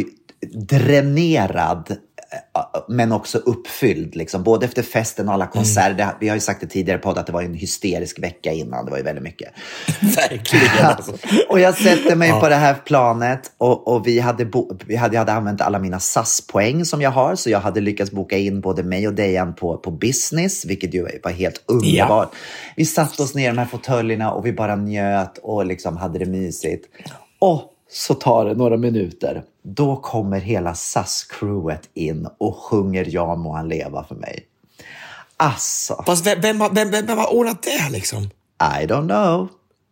dränerad men också uppfylld liksom, både efter festen och alla konserter. Mm. Vi har ju sagt det tidigare på att det var en hysterisk vecka innan, det var ju väldigt mycket. Verkligen alltså. Och jag sätter mig ja. på det här planet och, och vi, hade bo, vi hade, jag hade använt alla mina S A S-poäng som jag har, så jag hade lyckats boka in både mig och Dejan på, på business, vilket ju var helt underbart. Ja. Vi satt oss ner i de här fåtöljerna och vi bara njöt och liksom hade det mysigt. Och så tar det några minuter. Då kommer hela S A S-crewet in och sjunger Ja må han leva för mig. Alltså. Fast vem, vem, vem, vem, vem har ordnat det liksom? I don't know.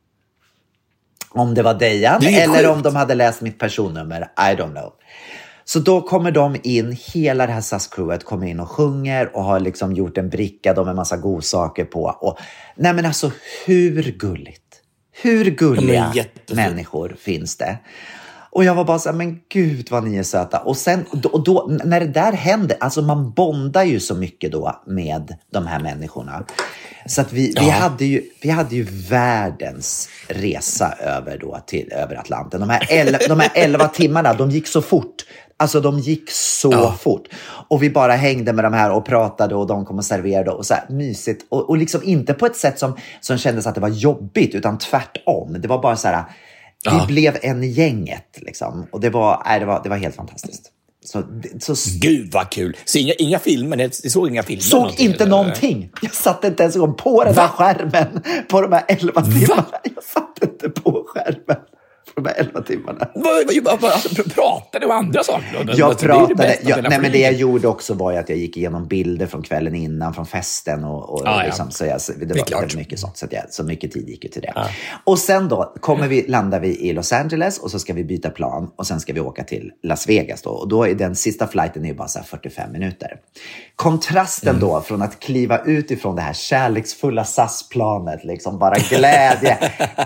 Om det var Dejan det eller sjukt. Om de hade läst mitt personnummer. I don't know. Så då kommer de in, hela det här S A S-crewet kommer in och sjunger och har liksom gjort en bricka de med massa godsaker på. Och, nej men alltså, hur gulligt? Hur gulliga människor finns det? Och jag var bara så här, men gud vad ni är söta. Och sen, och då, när det där händer, alltså man bondar ju så mycket då med de här människorna. Så att vi, ja. vi, hade ju, vi hade ju världens resa över då till, över Atlanten. De här, elva, de här elva timmarna, de gick så fort. Alltså de gick så ja. fort. Och vi bara hängde med de här och pratade och de kom och serverade och så här mysigt. Och, och liksom inte på ett sätt som, som kändes att det var jobbigt, utan tvärtom. Det var bara så här, vi ja. blev en i gänget liksom. Och det var, nej, det var, det var helt fantastiskt. Så, så... Gud vad kul. Så inga, inga filmer, jag såg inga filmer. Såg någonting, inte eller? någonting. Jag satt inte ens på den här skärmen på de här elva timmarna. Jag satt inte på skärmen de här elva timmarna. Pratade du om andra saker då? Jag pratade, jag, nej men det jag gjorde också var ju att jag gick igenom bilder från kvällen innan, från festen och, och ah, liksom, ja. så jag, det, det var väldigt mycket sånt, så, att jag, så mycket tid gick ju till det. Ah. Och sen då kommer vi, landar vi i Los Angeles och så ska vi byta plan och sen ska vi åka till Las Vegas då, och då är den sista flighten är ju bara så här fyrtiofem minuter. Kontrasten mm. då från att kliva ut ifrån det här kärleksfulla S A S-planet, liksom bara glädje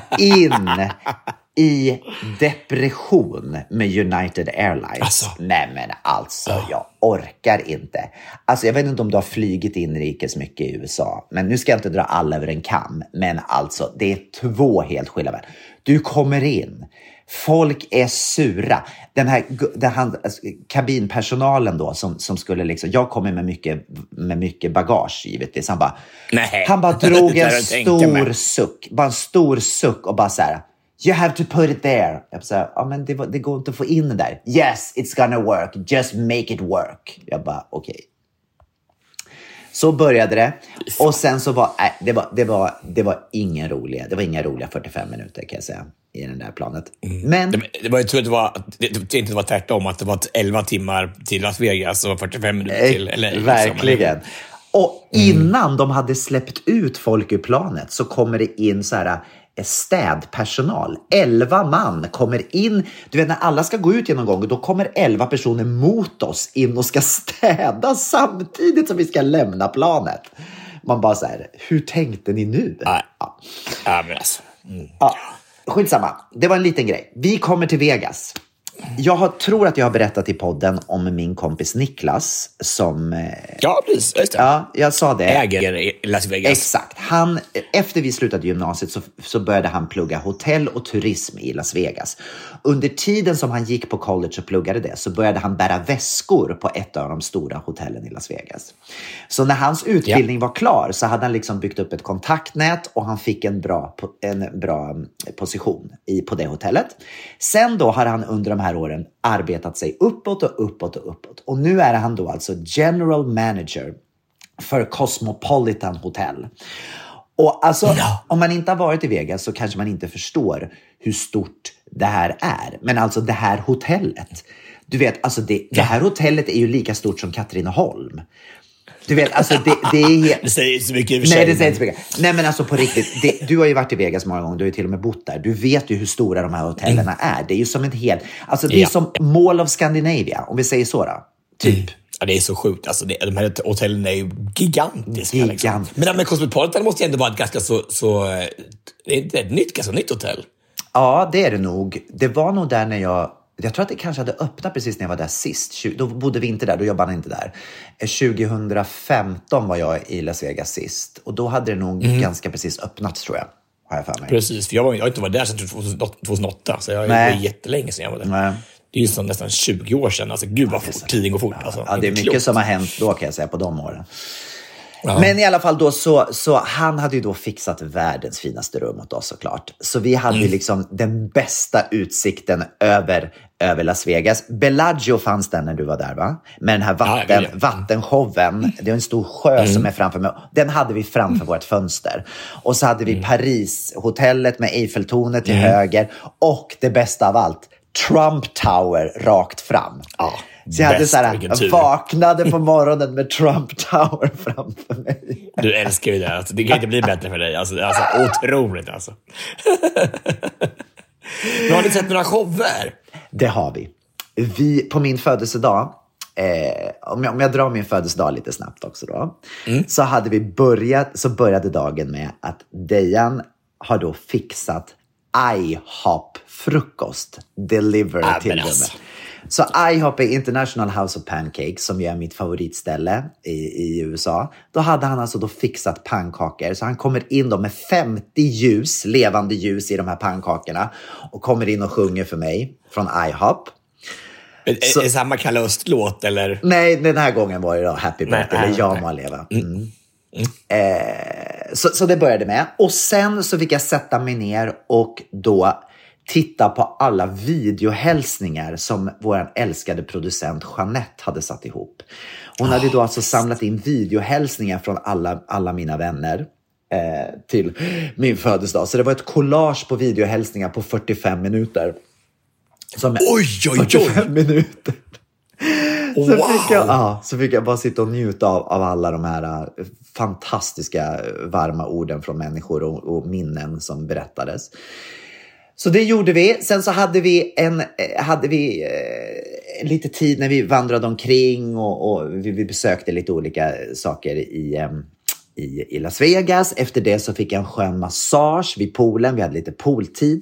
in i depression med United Airlines. Alltså. Nej men alltså, oh. jag orkar inte. Alltså jag vet inte om du har flygit inrikes mycket i U S A. Men nu ska jag inte dra alla över en kam. Men alltså, det är två helt skilda världar. Du kommer in. Folk är sura. Den här, den här kabinpersonalen då som, som skulle liksom, jag kommer med mycket, med mycket bagage givetvis. Han bara, Nej. han bara drog en stor suck. Bara en stor suck och bara så här, you have to put it there. Jag sa, ja men det, det går inte att få in det där. Yes, it's gonna work. Just make it work. Jag bara, okej. Okay. Så började det. Och sen så var, nej, det var, det var, det var ingen roliga, det var inga roliga fyrtiofem minuter kan jag säga i den där planet. Mm. Men det, det var, jag tror att det var, det, inte var tvärtom, att det var elva timmar till Las Vegas och fyrtiofem minuter till L A. Liksom. Verkligen. Och innan mm. de hade släppt ut folk ur planet så kommer det in så här städpersonal. Elva man kommer in. Du vet, när alla ska gå ut genom gång, då kommer elva personer mot oss in och ska städa samtidigt som vi ska lämna planet. Man bara så här, hur tänkte ni nu? Ja, ja men alltså. Mm. Ja, skitsamma. Det var en liten grej. Vi kommer till Vegas. jag har, tror att jag har berättat i podden om min kompis Niklas som... Ja, precis. Just det. Ja, jag sa det. Äger i Las Vegas. Exakt. Han, efter vi slutade gymnasiet så, så började han plugga hotell och turism i Las Vegas. Under tiden som han gick på college och pluggade det så började han bära väskor på ett av de stora hotellen i Las Vegas. Så när hans utbildning ja. var klar så hade han liksom byggt upp ett kontaktnät och han fick en bra, en bra position i, på det hotellet. Sen då har han under de här åren arbetat sig uppåt och uppåt och uppåt. Och nu är han då alltså general manager för Cosmopolitan Hotel. Och alltså, ja. om man inte har varit i Vegas så kanske man inte förstår hur stort det här är. Men alltså det här hotellet, du vet, alltså det, det här hotellet är ju lika stort som Katrineholm. Du vet, alltså det, det är... Det säger inte så mycket i och för sig. Nej, det säger inte så mycket. Nej, men alltså på riktigt, det, du har ju varit i Vegas många gånger, du har ju till och med bott där. Du vet ju hur stora de här hotellerna mm. är. Det är ju som en hel... Alltså det är ja. som Mall of Scandinavia, om vi säger så då. Typ. Mm. Ja, det är så sjukt. Alltså, det, de här hotellen är ju gigantiska. Gigant. Liksom. Men, men Cosmopolitan måste ju ändå vara ett ganska så... så det är ett nytt, ganska nytt hotell. Ja, det är det nog. Det var nog där när jag... Jag tror att det kanske hade öppnat precis när jag var där sist. Då bodde vi inte där, då jobbade jag inte där. tjugohundrafemton var jag i Las Vegas sist. Och då hade det nog mm. ganska precis öppnat, tror jag. Har jag för mig. Precis, för jag, var, jag har inte varit där sedan tjugohundraåtta. Så jag var jättelänge sedan jag var där. Nej. Det är ju så nästan tjugo år sedan. Alltså, gud vad fort, tiden går fort. Alltså, ja, det är mycket klokt som har hänt då, kan jag säga, på de åren. Ja. Men i alla fall då så, så han hade ju då fixat världens finaste rum åt oss såklart. Så vi hade mm. liksom den bästa utsikten över, över Las Vegas. Bellagio fanns där när du var där, va? Med den här vatten, ja, vattenshowen. Det är en stor sjö mm. som är framför mig. Den hade vi framför vårt fönster. Och så hade vi mm. Paris-hotellet med Eiffeltornet till mm. höger. Och det bästa av allt, Trump Tower rakt fram. Ja. Så jag hade så här, vaknade på morgonen med Trump Tower framför mig. Du älskar ju det. Alltså, det kan inte bli bättre för dig. Alltså, alltså otroligt alltså. Men har ni sett några shower? Det har vi. Vi på min födelsedag, eh, om, jag, om jag drar min födelsedag lite snabbt också då. Mm. Så hade vi börjat, så började dagen med att Dejan har då fixat IHOP-frukost deliver ah, till dem. Alltså. Så IHOP är International House of Pancakes, som är mitt favoritställe i, i U S A. Då hade han alltså då fixat pannkakor. Så han kommer in då med femtio ljus, levande ljus i de här pannkakorna. Och kommer in och sjunger för mig från IHOP. Är, så, är det samma Kalle Öst-låt eller? Nej, den här gången var det då Happy Birthday, eller Jag må leva. Mm. Mm. Eh, så, så det började med. Och sen så fick jag sätta mig ner och då titta på alla videohälsningar som vår älskade producent Jeanette hade satt ihop. Hon oh, hade då alltså samlat in videohälsningar från alla, alla mina vänner eh, till min födelsedag. Så det var ett collage på videohälsningar på fyrtiofem minuter. Som oj, oj, oj! fyrtiofem minuter. Så, wow. fick jag, ja, så fick jag bara sitta och njuta av, av alla de här uh, fantastiska varma orden från människor och, och minnen som berättades. Så det gjorde vi. Sen så hade vi en hade vi eh, lite tid när vi vandrade omkring och, och vi, vi besökte lite olika saker i, eh, i, i Las Vegas. Efter det så fick jag en skön massage vid poolen. Vi hade lite pooltid.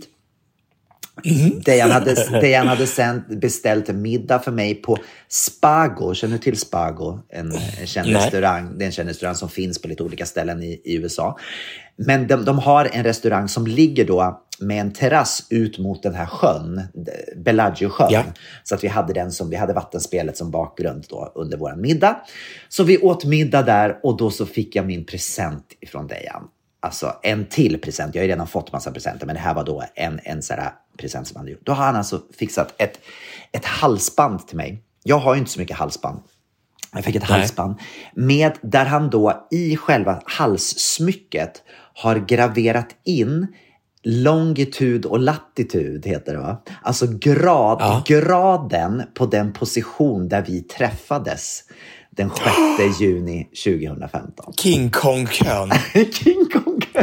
Mm. Dejan hade, Dejan hade sen beställt middag för mig på Spago. Känner du till Spago? En, en känd restaurang. Det är en känd restaurang som finns på lite olika ställen i, i U S A. Men de, de har en restaurang som ligger då med en terrass ut mot den här sjön, Bellagio-sjön. Ja. Så att vi hade den som, vi hade vattenspelet som bakgrund då under vår middag. Så vi åt middag där och då så fick jag min present ifrån Dejan. Alltså en till present. Jag har ju redan fått massa presenter, men det här var då en, en sån här present som han hade gjort. Då har han alltså fixat ett, ett halsband till mig. Jag har ju inte så mycket halsband. Jag fick ett Nej. halsband med där han då i själva halssmycket har graverat in longitud och latitud heter det, va? Alltså grad, ja. graden på den position där vi träffades den sjätte juni tjugohundrafemton. King Kong-kön. King Kong-kön.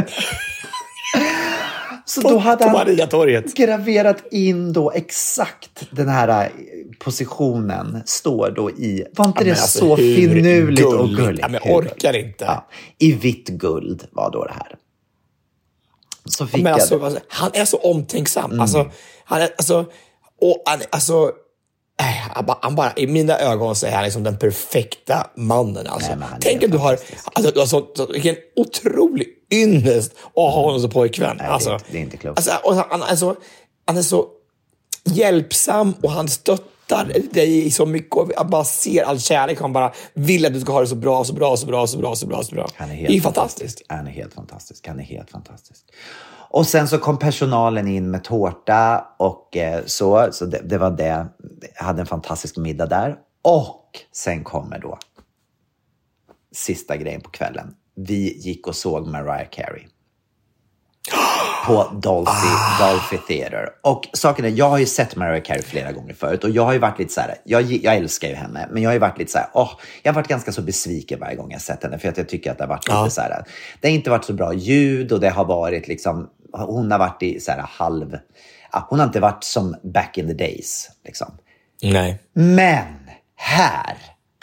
Så då hade han graverat in då exakt den här positionen står då i... Var inte ja, det alltså, så finurligt gulligt. och gulligt? Ja, men jag orkar inte. Ja, i vitt guld var då det här. Så fick ja, men jag alltså, alltså, han är så omtänksam. Mm. Alltså, han är, alltså, Och han, alltså, äh, han, bara, han bara, i mina ögon så är han liksom den perfekta mannen. Alltså. Nej, tänk om du har, alltså, du har så, så, vilken otrolig ynnest att ha honom som pojkvän. Nej, alltså, det, är, det är inte klokt. Alltså, och han, alltså, han är så hjälpsam och han stöttar dig i så mycket. Och jag bara ser all kärlek. Han bara vill att du ska ha det så bra, så bra, så bra, så bra, så bra, så bra. Han är helt det är fantastisk. fantastiskt. Han är helt fantastisk. Han är helt fantastisk. Och sen så kom personalen in med tårta och eh, så. Så det, det var det. Jag hade en fantastisk middag där. Och sen kommer då sista grejen på kvällen. Vi gick och såg Mariah Carey. På Dolphy, ah. Dolphy Theatre. Och saken är, jag har ju sett Mariah Carey flera gånger förut. Och jag har ju varit lite så här, jag, jag älskar ju henne. Men jag har ju varit lite så här, åh, jag har varit ganska så besviken varje gång jag sett henne. För att jag tycker att det har varit ah. lite så här, det har inte varit så bra ljud. Och det har varit liksom, hon har varit i så här halv, ja, hon har inte varit som back in the days. Liksom. Nej. Men här,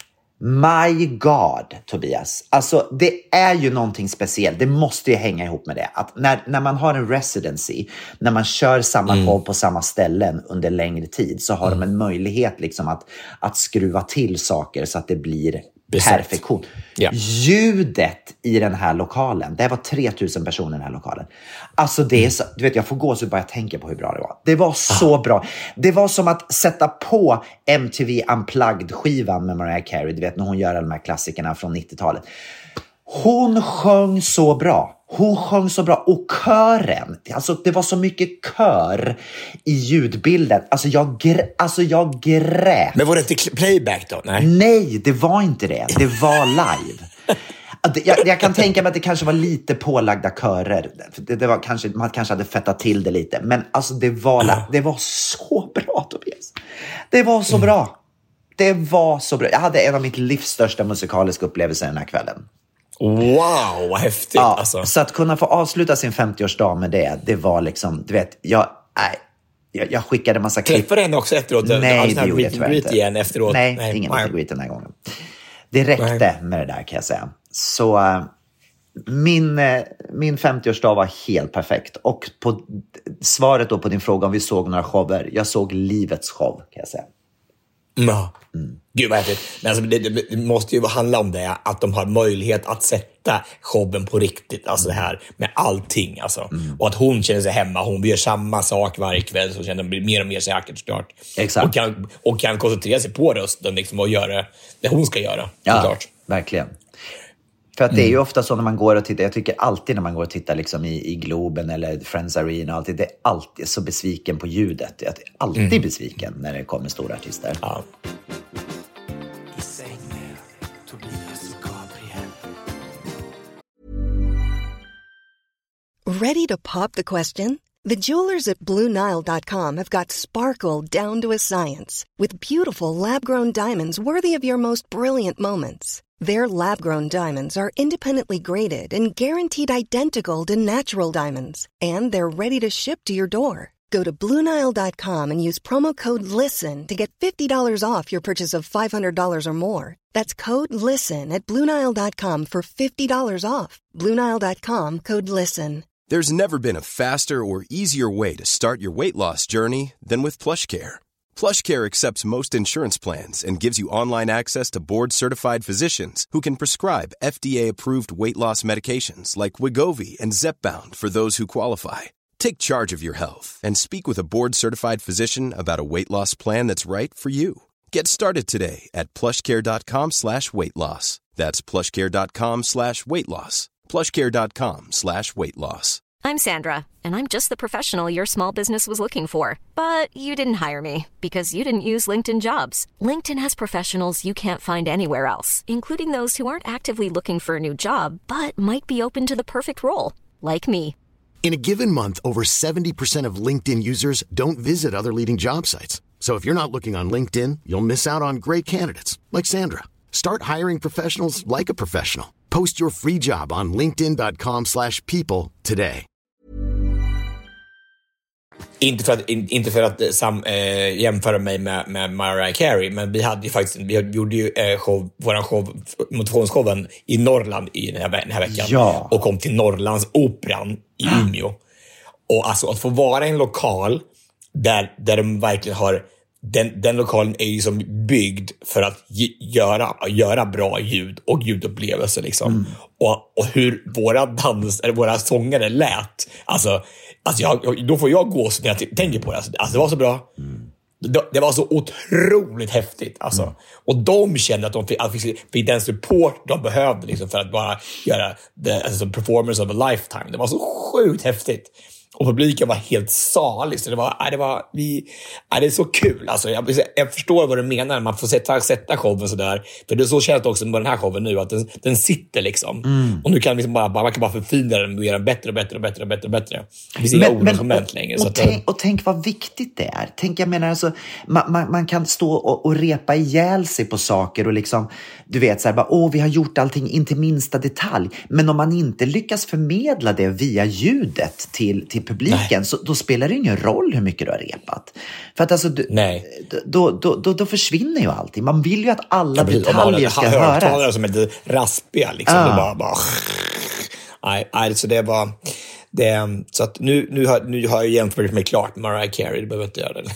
my God, Tobias. Alltså, det är ju någonting speciellt. Det måste ju hänga ihop med det. Att när, när man har en residency, när man kör samma mm. show på samma ställen under längre tid, så har mm. de en möjlighet liksom att, att skruva till saker så att det blir Besätt. perfektion. Ja. Ljudet i den här lokalen, det var tre tusen personer i den här lokalen. Alltså det är så, du vet, jag får gå så bara jag tänker på hur bra det var. Det var så ah. bra. Det var som att sätta på M T V Unplugged-skivan med Mariah Carey, du vet, när hon gör de här klassikerna från nittiotalet. Hon sjöng så bra. Hon sjöng så bra. Och kören, alltså det var så mycket kör i ljudbilden. Alltså jag, gr- alltså jag grät. Men var det inte playback då? Nej. Nej, det var inte det. Det var live. Jag, jag kan tänka mig att det kanske var lite pålagda körer. Det, det var kanske, man kanske hade fettat till det lite. Men alltså det var, det var så bra, Tobias. Det var så bra. Det var så bra. Jag hade en av mitt livs största musikaliska upplevelser den här kvällen. Wow, vad häftigt. Ja, alltså. Så att kunna få avsluta sin femtioårsdag med det, det var liksom, du vet, jag, nej, jag, jag skickade massa klipp. Träffade den också efteråt? Nej, det gjorde jag tyvärr inte. Igen efteråt. Nej, nej, ingen meet and greet den här gången. Det räckte nej. med det där, kan jag säga. Så uh, min, uh, min femtioårsdag var helt perfekt. Och på svaret då på din fråga om vi såg några shower, jag såg livets show, kan jag säga. Ja. Mm. Gud vad häftigt. Men alltså, det, det, det måste ju handla om det, att de har möjlighet att sätta showen på riktigt, alltså det här med allting alltså. Mm. Och att hon känner sig hemma, hon gör samma sak varje kväll, så känner hon blir mer och mer säkert stört. Exakt. Och kan, och kan koncentrera sig på rösten liksom, och göra det hon ska göra. Ja, klart. Verkligen. För att det är ju ofta så när man går och tittar, jag tycker alltid när man går och tittar liksom i, i Globen eller Friends Arena, alltid, det är alltid så besviken på ljudet. Jag är alltid mm. besviken när det kommer stora artister. Ja. Ready to pop the question? The jewelers at Blue Nile dot com have got sparkle down to a science with beautiful lab-grown diamonds worthy of your most brilliant moments. Their lab-grown diamonds are independently graded and guaranteed identical to natural diamonds, and they're ready to ship to your door. Go to Blue Nile dot com and use promo code LISTEN to get fifty dollars off your purchase of five hundred dollars or more. That's code LISTEN at Blue Nile dot com for fifty dollars off. Blue Nile dot com, code LISTEN. There's never been a faster or easier way to start your weight loss journey than with PlushCare. PlushCare accepts most insurance plans and gives you online access to board-certified physicians who can prescribe F D A-approved weight loss medications like Wegovy and Zepbound for those who qualify. Take charge of your health and speak with a board-certified physician about a weight loss plan that's right for you. Get started today at plushcare.com slash weight loss. That's plushcare.com slash weight loss. plushcare.com slash weight loss. I'm Sandra, and I'm just the professional your small business was looking for. But you didn't hire me because you didn't use LinkedIn Jobs. LinkedIn has professionals you can't find anywhere else, including those who aren't actively looking for a new job, but might be open to the perfect role, like me. In a given month, over seventy percent of LinkedIn users don't visit other leading job sites. So if you're not looking on LinkedIn, you'll miss out on great candidates like Sandra. Start hiring professionals like a professional. Post your free job on linkedin.com slash people today. Inte för att, in, inte för att sam, eh, jämföra mig med, med Mariah Carey, men vi hade ju faktiskt, vi gjorde ju eh, show, våran show, motivationsshowen i Norrland i den här, den här veckan. Ja. Och kom till Norrlands operan i Umeå. Och alltså att få vara i en lokal där, där de verkligen har den, den lokalen är ju som byggd för att ge, göra, göra bra ljud och ljudupplevelser liksom. Mm. Och, och hur våra dans, eller våra sångare lät. Alltså, alltså jag, då får jag gå så när jag t- tänker på det. Alltså, alltså det var så bra. Mm. Det, det var så otroligt häftigt. Alltså. Mm. Och de kände att de fick, att fick, fick den support de behövde liksom, för att bara göra the, alltså, performance of a lifetime. Det var så sjukt häftigt. Och publiken var helt salig. Så det var, äh, det var vi, äh, det är så kul. Alltså, jag, jag förstår vad du menar. Man får sätta, sätta showen sådär. För det är så känns det också med den här showen nu. Att den, den sitter liksom. Mm. Och nu kan liksom bara, man kan bara förfina den och göra den bättre och bättre och bättre och bättre och bättre. Det finns inga ord som mänt längre. Och, så och, att, tänk, och tänk vad viktigt det är. Tänk, jag menar alltså, man, man, man kan stå och, och repa ihjäl sig på saker. Och liksom, du vet så här, bara, åh vi har gjort allting in till minsta detalj. Men om man inte lyckas förmedla det via ljudet till, till publiken. Så då spelar det ingen roll hur mycket du har repat. För att alltså, du, Nej. Då, då, då, då försvinner ju allting. Man vill ju att alla ja, detaljer ska höras. Höra som är lite raspiga liksom. Ah. Det bara, bara... Nej, nej, så det var... Det, så att nu, nu, har, nu har jag jämfört mig klart med Mariah Carey. Det behöver inte göra det.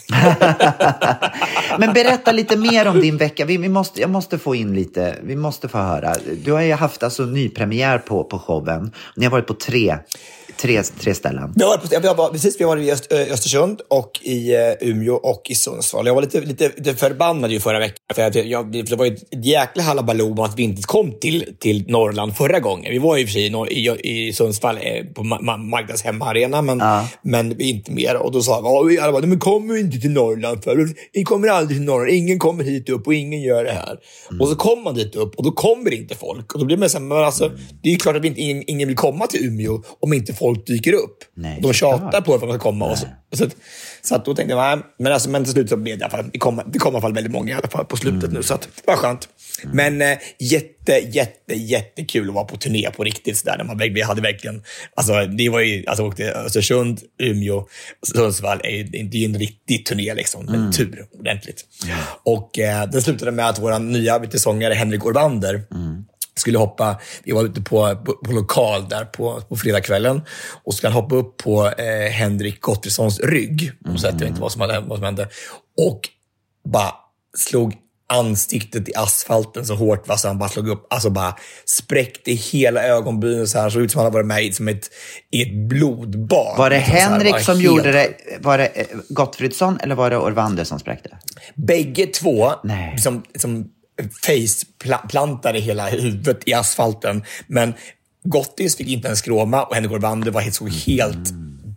Men berätta lite mer om din vecka. Vi, vi måste, jag måste få in lite. Vi måste få höra. Du har ju haft alltså nypremiär på, på showen. Ni har varit på tre... Tre, tre ställen. Vi har, vi har, precis, vi har varit i Östersund och i Umeå och i Sundsvall. Jag var lite, lite, lite förbannad ju förra veckan. För att jag, det var ett jäkla halabaloo om att vi inte kom till, till Norrland förra gången. Vi var ju i, i, i Sundsvall på Magdas hemmaarena, men, ja. men inte mer. Och då sa vi, alla bara, men kommer inte till Norrland för. Vi kommer aldrig till Norrland. Ingen kommer hit upp och ingen gör det här. Mm. Och så kommer man dit upp och då kommer inte folk. Och då blir man så här, men alltså, det är ju klart att inte, ingen, ingen vill komma till Umeå om inte folk folk dyker upp. Nej, de tjatar på det för att man ska komma. Och så, så, så att då tänkte jag, men, alltså, men till slut så blev det i alla fall, vi kom, vi kom i alla fall väldigt många i alla fall på slutet mm. nu. Så att, det var skönt. Mm. Men eh, jätte, jätte, jättekul att vara på turné på riktigt. Så där, när man, vi hade verkligen, alltså det var ju, alltså åkte Östersund, Umeå, Sundsvall, är, det är ju en riktig turné liksom. Men mm. tur, ordentligt. Mm. Och eh, den slutade med att våra nya sångare Henrik Orvander mm. skulle hoppa, vi var ute på, på, på lokal där på, på fredagskvällen och skulle hoppa upp på eh, Henrik Gottfridssons rygg och så att jag inte vad som hände, vad som hände och bara slog ansiktet i asfalten så hårt va, så han bara slog upp, alltså bara spräckte hela ögonbrynen så här, så ut som han hade varit med i, som ett, i ett blodbad. Var det liksom, Henrik var som helt... gjorde det, var det Gottfridsson eller var det Orvander som spräckte? Bägge två som, som faceplantade hela huvudet i asfalten. Men Gottis fick inte en skråma och Henrik Orvander var helt så helt mm.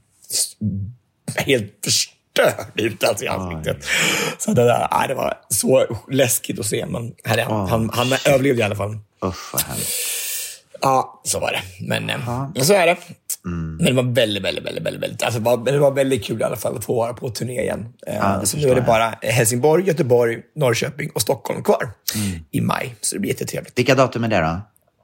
helt förstörd ut alltså i ansiktet. Så det där, nej, det var så läskigt att se, men här, oh. han, han överlevde i alla fall. Usch, vad hemskt. Ja, så var det. Men, men så är det. Mm. Men det var väldigt, väldigt, väldigt, väldigt, väldigt alltså, det, var, det var väldigt kul i alla fall att få vara på turné igen. Ja, så nu är det bara Helsingborg, Göteborg, Norrköping och Stockholm kvar mm. i maj. Så det blir jättetrevligt. Vilka datum är det då?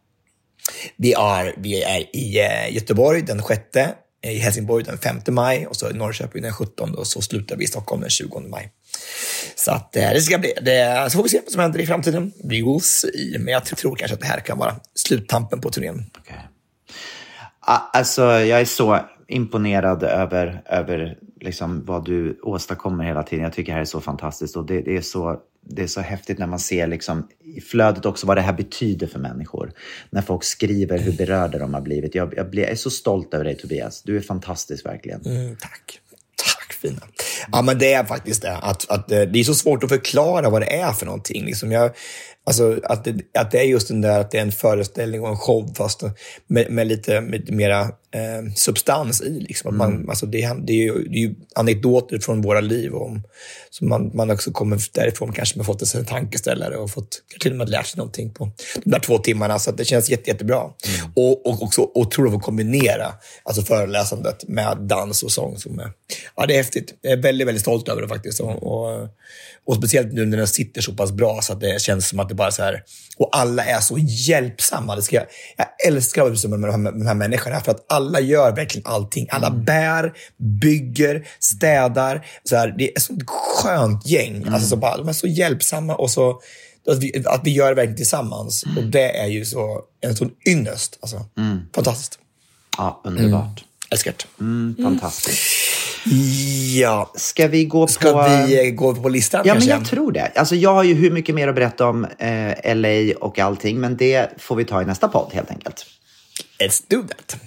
Vi är, vi är i Göteborg den sjätte, i Helsingborg den femte maj och så i Norrköping den sjuttonde och så slutar vi i Stockholm den tjugonde maj. Så att det ska bli, det, så får vi se vad som händer i framtiden. Vi går i, men jag tror kanske att det här kan vara sluttampen på turnén. Okay. Alltså, jag är så imponerad över, över liksom vad du åstadkommer hela tiden. Jag tycker det här är så fantastiskt och det, det, är, så, det är så häftigt när man ser liksom, i flödet också vad det här betyder för människor. När folk skriver hur berörda de har blivit. Jag, jag, blir, jag är så stolt över dig, Tobias. Du är fantastisk verkligen. Mm, tack. Tack, fina. Ja, men det är faktiskt det. Att, att det är så svårt att förklara vad det är för någonting. Liksom jag, alltså, att, det, att det är just den där, att det är en föreställning och en show fast med, med lite med mera eh, substans i. Liksom. Att man, mm. alltså, det, det, är ju, det är ju anekdoter från våra liv. Om, så man, man också kommer därifrån kanske med fått en tankeställare och fått till och med lärt sig någonting på de där två timmarna. Så att det känns jätte, jättebra. Mm. Och, och också otroligt att kombinera alltså föreläsandet med dans och sång. Som är, ja, det är häftigt. Jag är väldigt, väldigt stolt över det faktiskt. Och, och, och speciellt nu när den sitter så pass bra så att det känns som att det bara är så här. Och alla är så hjälpsamma. Det ska, jag, jag älskar att vara med de här, de här människorna för att alla gör verkligen allting. Alla bär, bygger, städar. Så här, det är ett sånt skönt gäng. Mm. Alltså, så bara, de är så hjälpsamma och så att vi, att vi gör det verkligen tillsammans. Mm. Och det är ju så en sån ynnest. Alltså, mm. Fantastiskt. Ja, underbart. Mm. Älskar det. Mm, fantastiskt. Ja. Ska vi gå Ska på... vi gå på listan Ja, kanske? men jag tror det. Alltså, jag har ju hur mycket mer att berätta om eh, L A och allting, men det får vi ta i nästa podd helt enkelt. Let's do that.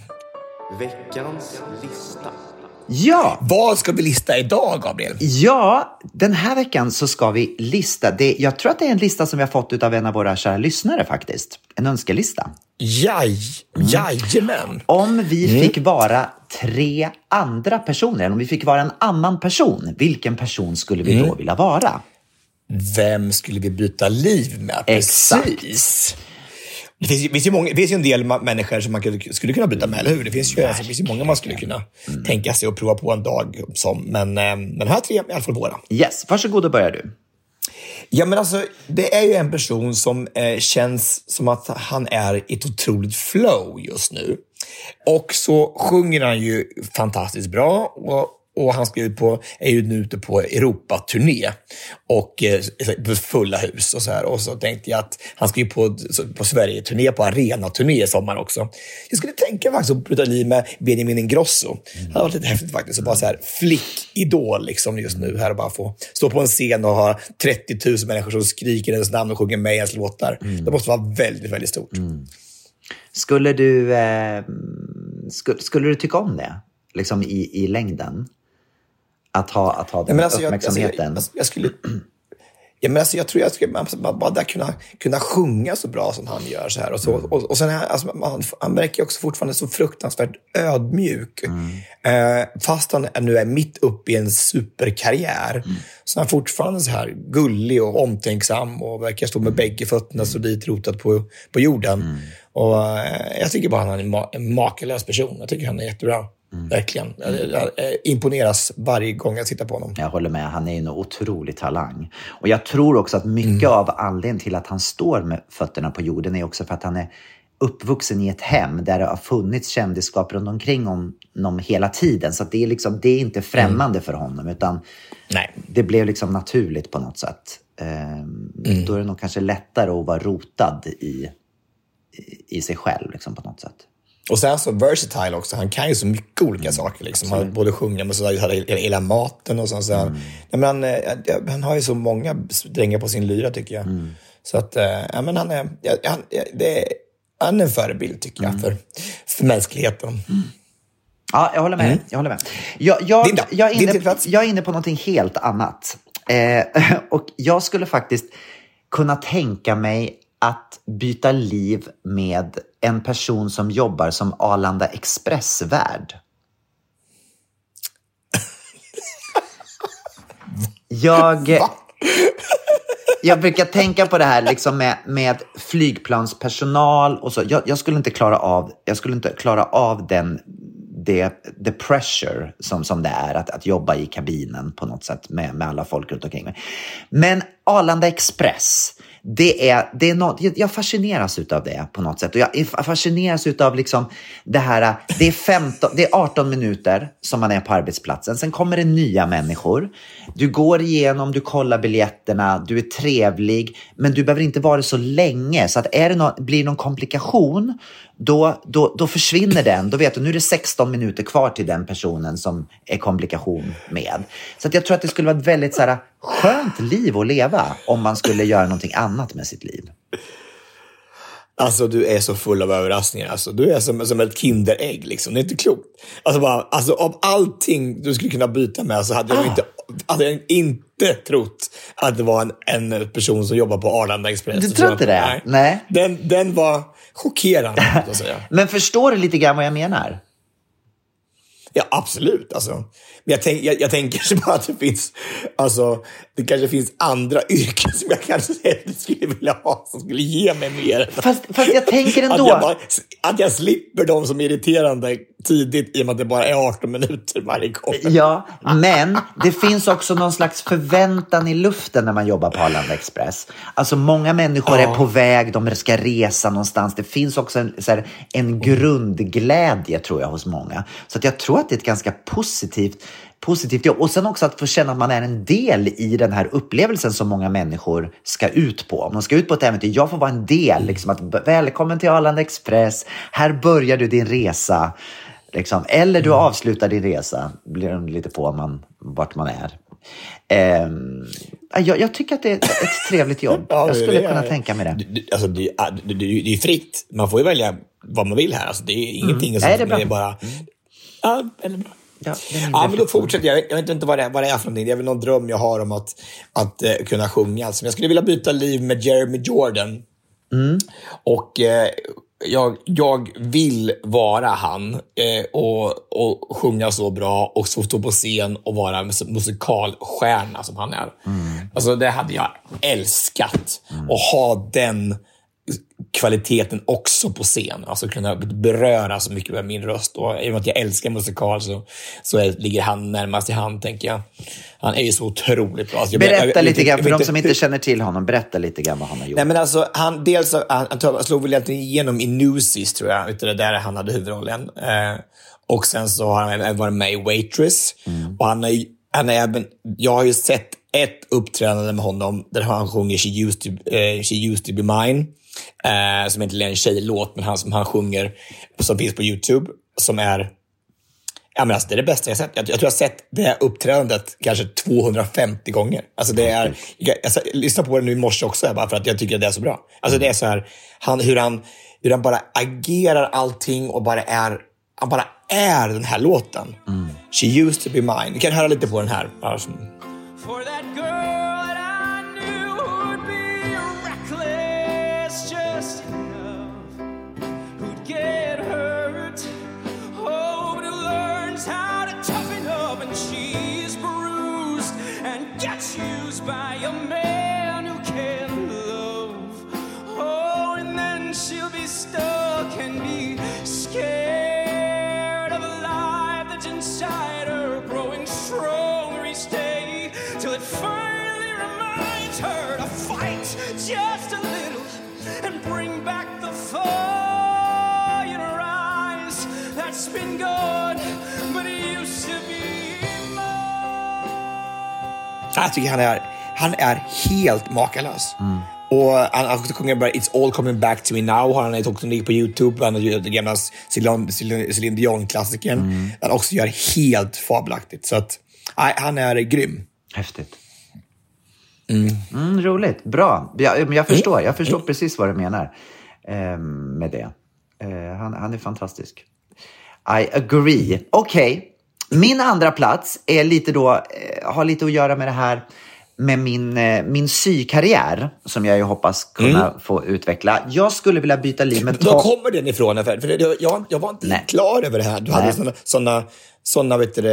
Veckans lista. Ja! Vad ska vi lista idag, Gabriel? Ja, den här veckan så ska vi lista. Det, jag tror att det är en lista som vi har fått av en av våra kära lyssnare faktiskt. En önskelista. Jaj, jajamän. Om vi mm. fick vara tre andra personer, om vi fick vara en annan person, vilken person skulle vi mm. då vilja vara? Vem skulle vi byta liv med? Exakt. Precis. Det finns, det, finns ju många, det finns ju en del människor som man skulle kunna byta med, eller hur? Det finns ju, alltså, det finns ju många man skulle kunna mm. tänka sig och prova på en dag som. Men, men de här tre är i alla fall våra. Yes, varsågod och börjar du. Ja, men alltså, det är ju en person som eh, känns som att han är i ett otroligt flow just nu. Och så sjunger han ju fantastiskt bra och Och han ska ut på, är ju nu ute på Europa-turné och eh, fulla hus och så här. Och så tänkte jag att han ska ju på, på Sverige-turné, på arena-turné i sommar också. Jag skulle tänka faktiskt att bryta liv med Benjamin Ingrosso. Mm. Det hade varit lite häftigt faktiskt. Så bara så här flick-idol liksom just nu här och bara få stå på en scen och ha trettio tusen människor som skriker ens namn och sjunger med i ens låtar. Mm. Det måste vara väldigt, väldigt stort. Mm. Skulle du, eh, skulle, skulle du tycka om det? Liksom i, i längden? Att ha, att ha den men alltså, uppmärksamheten. Jag, alltså, jag, jag skulle... Ja, men alltså, jag tror jag skulle bara, bara där kunna, kunna sjunga så bra som han gör så här. Och, så, mm. och, och sen här, alltså, man, han verkar också fortfarande så fruktansvärt ödmjuk. Mm. Eh, fast han nu är mitt uppe i en superkarriär. Mm. Så han är fortfarande så här gullig och omtänksam och verkar stå med bägge fötterna så dit rotat på, på jorden. Mm. Och eh, jag tycker bara han är en, ma- en makalös person. Jag tycker han är jättebra. Mm. Verkligen. Jag, jag, jag imponeras varje gång jag tittar på honom. Jag håller med. Han är ju en otrolig talang. Och jag tror också att mycket mm. av anledningen till att han står med fötterna på jorden är också för att han är uppvuxen i ett hem där det har funnits kändisskap runt omkring honom hela tiden. Så att det är liksom, det är inte främmande mm. för honom, utan Nej. det blev liksom naturligt på något sätt. Ehm, mm. Då är det nog kanske lättare att vara rotad i, i sig själv liksom, på något sätt. Och sen så versatile också. Han kan ju så mycket olika saker. Liksom. Han både sjunga men så hela, hela maten och sånt. Så mm. ja, men han, han har ju så många strängar på sin lyra tycker jag. Mm. Så att ja, men han, är, han, det är, han är en förebild tycker jag mm. för, för mänskligheten. Mm. Ja, jag håller med. Mm. Jag, håller med. Jag, jag, jag, är inne, jag är inne på någonting helt annat. Eh, och jag skulle faktiskt kunna tänka mig att byta liv med en person som jobbar som Arlanda Express-värd. Jag, jag brukar tänka på det här liksom med, med flygplanspersonal och så. Jag, jag skulle inte klara av, jag skulle inte klara av den det the pressure som, som det är att, att jobba i kabinen på något sätt med, med alla folk runt omkring mig. Men Arlanda Express, det är, det är något, jag fascineras utav det på något sätt. Och jag fascineras utav liksom det här, det är, femton, det är arton minuter som man är på arbetsplatsen. Sen kommer det nya människor. Du går igenom, du kollar biljetterna, du är trevlig. Men du behöver inte vara så länge. Så att är det någon, blir någon komplikation, då, då, då försvinner den. Då vet du, nu är det sexton minuter kvar till den personen som är komplikation med. Så att jag tror att det skulle vara ett väldigt så här, skönt liv att leva om man skulle göra någonting annat med sitt liv. Alltså du är så full av överraskningar. Alltså, du är som, som ett kinderägg liksom. Det är inte klokt. Alltså, bara, alltså av allting du skulle kunna byta med så hade jag, ah. inte, hade jag inte trott att det var en, en person som jobbar på Arlanda Express. Du tror inte det? Nej. Nej. Den, den var chockerande att säga. Men förstår du lite grann vad jag menar? Ja, absolut. Alltså. Men jag, tänk, jag, jag tänker bara att det finns, alltså, det kanske finns andra yrken som jag kanske skulle vilja ha som skulle ge mig mer. Fast, fast jag tänker ändå... Att jag, bara, att jag slipper dem som är irriterande tidigt i och med att det bara är arton minuter varje gång. Ja, men det finns också någon slags förväntan i luften när man jobbar på Arlanda Express. Alltså många människor ja. är på väg, de ska resa någonstans. Det finns också en, så här, en grundglädje tror jag hos många. Så att jag tror att det är ett ganska positivt positivt jobb. Och sen också att få känna att man är en del i den här upplevelsen som många människor ska ut på. Om de ska ut på ett äventyr, jag får vara en del. Liksom att välkommen till Arlanda Express. Här börjar du din resa. Liksom. Eller du avslutar din resa, blir det lite på man, vart man är. Eh, jag, jag tycker att det är ett, ett trevligt jobb. Ja, jag skulle är, kunna tänka mig det. det alltså, det, det, det är fritt. Man får ju välja vad man vill här. Alltså, det är ingenting mm. som Nej, det är, bra. är bara... Ja, eller bra. Ja, ja, men då fortsätter jag. Jag vet inte vad det är, vad det är för någonting. Det är väl någon dröm jag har om att, att uh, kunna sjunga. Alltså, jag skulle vilja byta liv med Jeremy Jordan. Mm. Och uh, jag, jag vill vara han uh, och, och sjunga så bra och så stå på scen och vara musikalstjärna som han är. Mm. Alltså det hade jag älskat. Mm. Och ha den kvaliteten också på scen. Alltså kunna beröra så mycket med min röst. Och i och med att jag älskar musikal så, så är, ligger han närmast i hand, tänker jag. Han är ju så otroligt bra. Alltså, berätta jag, jag, lite grann, för jag, de som inte känner till honom, berätta lite grann vad han har gjort. Nej, men alltså, han, dels, han, han slog väl egentligen igenom i Newsies, tror jag. Vet du, där han hade huvudrollen. Eh, och sen så har han varit med i Waitress. Mm. Och han har ju, han har även, jag har ju sett ett uppträdande med honom där han sjunger She used to, uh, She used to be mine. Uh, som inte är en tjejlåt, men han, som han sjunger, som finns på YouTube, som är, ja, men alltså, det är det bästa jag sett. Jag, jag tror jag har sett det här uppträdandet kanske tvåhundrafemtio gånger. Alltså det är, jag, jag, jag lyssnar på det nu i morse också, bara för att jag tycker att det är så bra. Alltså det är så här, han, hur, han, hur han bara agerar allting och bara är, han bara är den här låten. Mm. She used to be mine. Vi kan höra lite på den här. Alltså. For that girl that I knew would be reckless just enough, who'd get hurt, oh, but who learns how to toughen up, and she's bruised and gets used by a man who can love, oh, and then she'll be stuck and be scared of a life that's inside her, growing stronger each day, till it finally reminds her to fight just a little and bring back the fire in her eyes that's been gone, but it used to be mine. Jag tycker han är, han är helt makalös. Mm. Och han har sjunger bara It's all coming back to me now. Har han ett också på YouTube. Han har gjort det gamla Celine Dion-klassikern. Mm. Han också gör helt fabelaktigt. Så att nej, han är grym. Häftigt. Mm. Mm, roligt, bra. Jag, jag förstår, jag förstår mm. precis vad du menar eh, med det. Eh, han, han är fantastisk. I agree. Okej, okay. Min andra plats är lite då, eh, har lite att göra med det här med min, eh, min sykarriär som jag ju hoppas kunna mm. få utveckla. Jag skulle vilja byta liv med... Var kommer den ifrån? För det, jag, jag var inte Nej. klar över det här. Du Nej. hade såna, såna, såna vet du,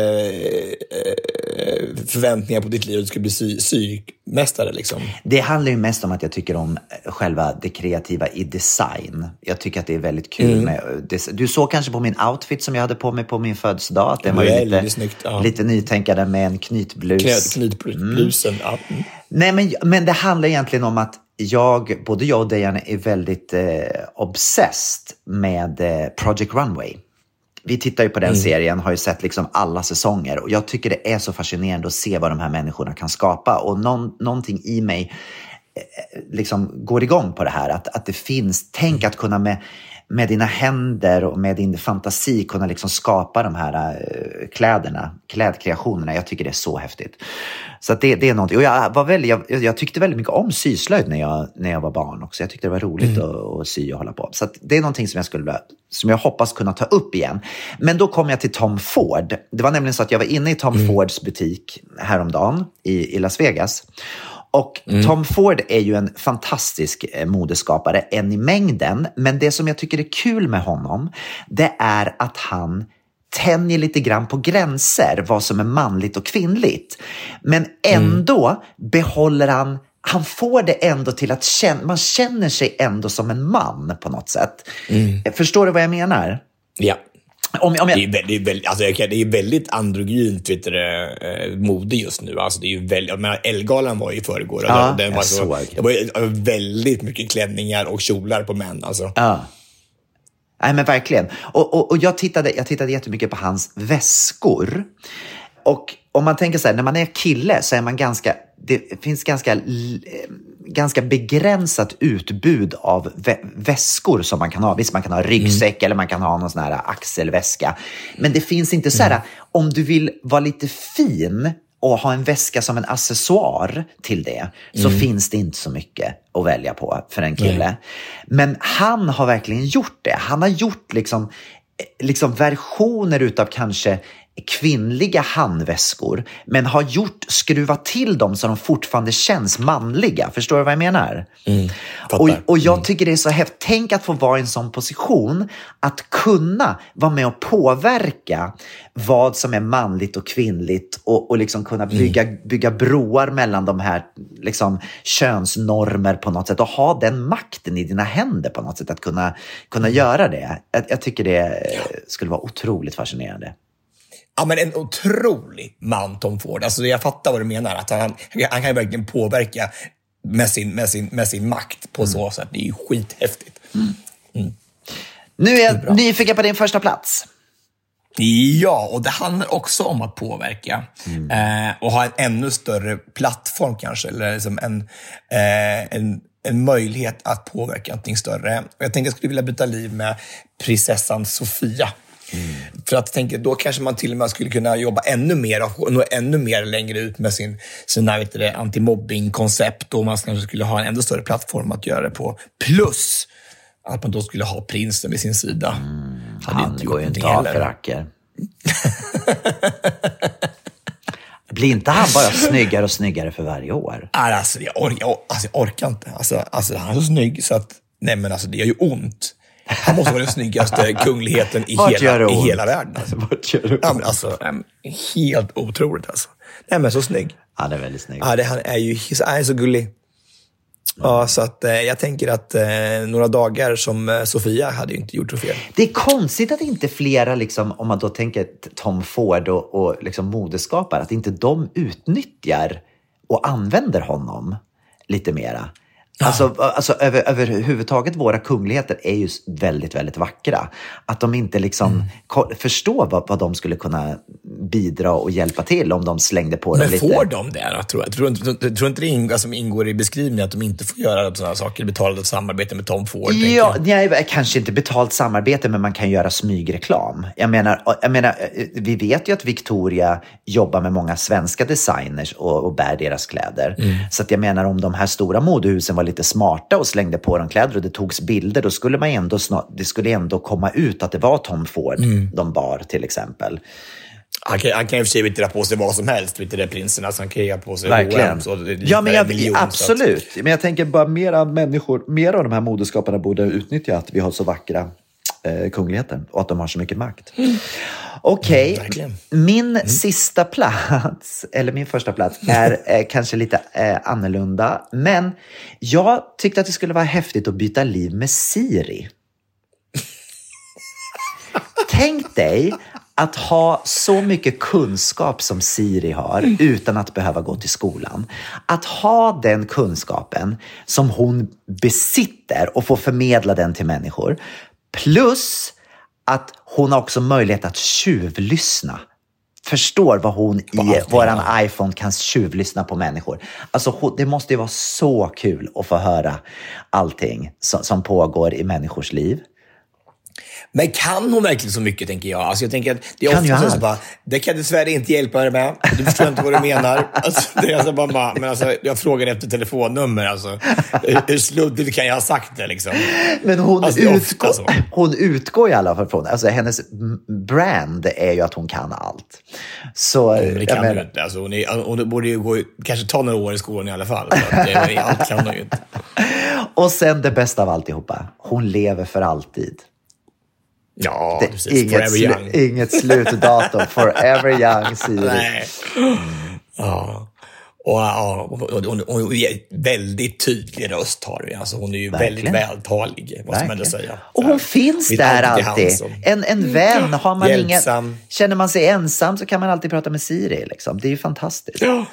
förväntningar på ditt liv att du skulle bli sy, symästare. Liksom. Det handlar ju mest om att jag tycker om själva det kreativa i design. Jag tycker att det är väldigt kul. Mm. Med, du såg kanske på min outfit som jag hade på mig på min födelsedag. Att den var ju lite, snyggt, ja. lite nytänkande med en knytblus. Knöt, knytblusen, mm. ja. Mm. Nej, men, men det handlar egentligen om att jag, både jag och Diana är väldigt eh, obsessed med eh, Project Runway. Vi tittar ju på den mm. serien, har ju sett liksom alla säsonger. Och jag tycker det är så fascinerande att se vad de här människorna kan skapa. Och någon, någonting i mig eh, liksom går igång på det här. Att, att det finns, tänk att kunna med, med dina händer och med din fantasi kunna liksom skapa de här eh, kläderna, klädkreationerna. Jag tycker det är så häftigt. Så att det, det är någonting. Och jag, var väldigt, jag, jag tyckte väldigt mycket om syslöjd när jag, när jag var barn också. Jag tyckte det var roligt mm. att, att sy och hålla på. Så att det är någonting som jag skulle som jag hoppas kunna ta upp igen. Men då kom jag till Tom Ford. Det var nämligen så att jag var inne i Tom mm. Fords butik häromdagen i, i Las Vegas. Och mm. Tom Ford är ju en fantastisk modeskapare, en i mängden. Men det som jag tycker är kul med honom, det är att han tänjer lite grann på gränser, vad som är manligt och kvinnligt. Men ändå mm. behåller han, han får det ändå till att känna, man känner sig ändå som en man på något sätt. Mm. Förstår du vad jag menar? Ja. Om, om jag... det, är väldigt, väldigt, alltså det är väldigt androgynt vet du, eh, mode just nu. Alltså det är ju väldigt, jag menar, Ellegalan var ju i förrgår. Ja, den var så, såg. det var väldigt mycket klänningar och kjolar på män. Alltså. Ja. Nej, men verkligen. Och, och, och jag, tittade, jag tittade jättemycket på hans väskor. Och om man tänker så här, när man är kille så är man ganska, det finns ganska ganska begränsat utbud av vä- väskor som man kan ha. Visst, man kan ha ryggsäck mm. eller man kan ha någon sån här axelväska. Men det finns inte så här, mm. om du vill vara lite fin och ha en väska som en accessoar till det, så mm. finns det inte så mycket att välja på för en kille. Mm. Men han har verkligen gjort det. Han har gjort liksom, liksom versioner utav kanske kvinnliga handväskor, men har gjort, skruvat till dem så de fortfarande känns manliga. Förstår du vad jag menar? Mm, och, och jag tycker det är så häftigt. Tänk att få vara i en sån position, att kunna vara med och påverka vad som är manligt och kvinnligt, och, och liksom kunna bygga, mm. bygga broar mellan de här liksom, könsnormer på något sätt, och ha den makten i dina händer på något sätt, att kunna, kunna mm. göra det. Jag, jag tycker det skulle vara otroligt fascinerande. Ja, men en otrolig man, Tom Ford. Alltså jag fattar vad du menar. Att han, han kan verkligen påverka med sin, med sin, med sin makt på mm. så sätt. Det är ju skithäftigt. Mm. Mm. Nu är jag är nyfiken på din första plats. Ja, och det handlar också om att påverka. Mm. Eh, och ha en ännu större plattform kanske. Eller liksom en, eh, en, en möjlighet att påverka någonting större. Jag tänkte jag skulle vilja byta liv med prinsessan Sofia. Mm. För att tänka, då kanske man till och med skulle kunna jobba ännu mer och nå ännu mer längre ut med sin, sin anti-mobbing-koncept, och man kanske skulle ha en ännu större plattform att göra det på. Plus att man då skulle ha prinsen vid sin sida. Mm. Han inte går ju inte av för racker. Blir inte han bara snyggare och snyggare för varje år? Alltså jag, or- jag, alltså, jag orkar inte. Alltså, alltså han är så snygg så att, nej men alltså det gör ju ont. Han måste vara den snyggaste kungligheten i, hela, i hela världen. Alltså. Ja, men alltså, helt otroligt alltså. Nej, men så snygg. Han är väldigt snygg. Ja, det, han är ju han är så gullig. Mm. Ja, så att eh, jag tänker att eh, några dagar som eh, Sofia hade ju inte gjort så fel. Det är konstigt att inte flera, liksom, om man då tänker Tom Ford och, och liksom modeskapare, att inte de utnyttjar och använder honom lite mera. Alltså, alltså över, överhuvudtaget våra kungligheter är ju väldigt, väldigt vackra. Att de inte liksom mm. ko- förstår vad, vad de skulle kunna bidra och hjälpa till om de slängde på dem lite. Men får de det då, tror jag? Tror, tror, tror, tror inte det ingår, som ingår i beskrivningen att de inte får göra sådana saker, betala ett samarbete med Tom Ford? Ja, nej, kanske inte betalt samarbete, men man kan göra smygreklam. Jag menar, jag menar, vi vet ju att Victoria jobbar med många svenska designers och, och bär deras kläder. Mm. Så att jag menar, om de här stora modehusen var lite smarta och slängde på de kläder och det togs bilder, då skulle man ändå snart, det skulle ändå komma ut att det var Tom Ford mm. de bar till exempel. Han kan, han kan ju för sig inte dra på sig vad som helst, vet du, det prinsen, alltså han kan ju på sig verkligen. H och M, så ja, men jag, miljon, absolut. Så att... Men jag tänker bara mera människor, mera av de här modeskaparna borde utnyttja att vi har så vackra eh, kungligheter och att de har så mycket makt. Mm. Okej, okay. mm, min mm. sista plats, eller min första plats, är eh, kanske lite eh, annorlunda. Men jag tyckte att det skulle vara häftigt att byta liv med Siri. Tänk dig att ha så mycket kunskap som Siri har mm. utan att behöva gå till skolan. Att ha den kunskapen som hon besitter och få förmedla den till människor. Plus att hon har också möjlighet att tjuvlyssna. Förstår vad hon i våran iPhone kan tjuvlyssna på människor. Alltså det måste ju vara så kul att få höra allting som, som pågår i människors liv. Men kan hon verkligen så mycket, tänker jag? Alltså jag tänker att det är ofta så bara, det kan dessvärre inte hjälpa dig med. Du förstår inte vad du menar. Alltså, det är alltså bara, men alltså, jag frågar efter telefonnummer. Alltså. Hur sluddigt kan jag ha sagt det liksom? Men hon, alltså, utgår, hon utgår i alla fall från, alltså hennes brand är ju att hon kan allt. Så, ja, men det kan hon ju inte. Alltså, hon, är, hon borde ju gå, kanske ta några år i skolan i alla fall. Så att det, allt kan hon ju inte. Och sen det bästa av alltihopa. Hon lever för alltid. Ja, det precis. Inget, slu- inget slutdatum. Forever young, Siri. Nej. Mm. Ja. Och, ja, och, och, och, och väldigt tydlig röst har du. Alltså, hon är ju verkligen väldigt vältalig, måste man ändå säga. Och hon finns vi där alltid. En, en vän. Har man ingen, känner man sig ensam så kan man alltid prata med Siri. Liksom. Det är ju fantastiskt. Ja.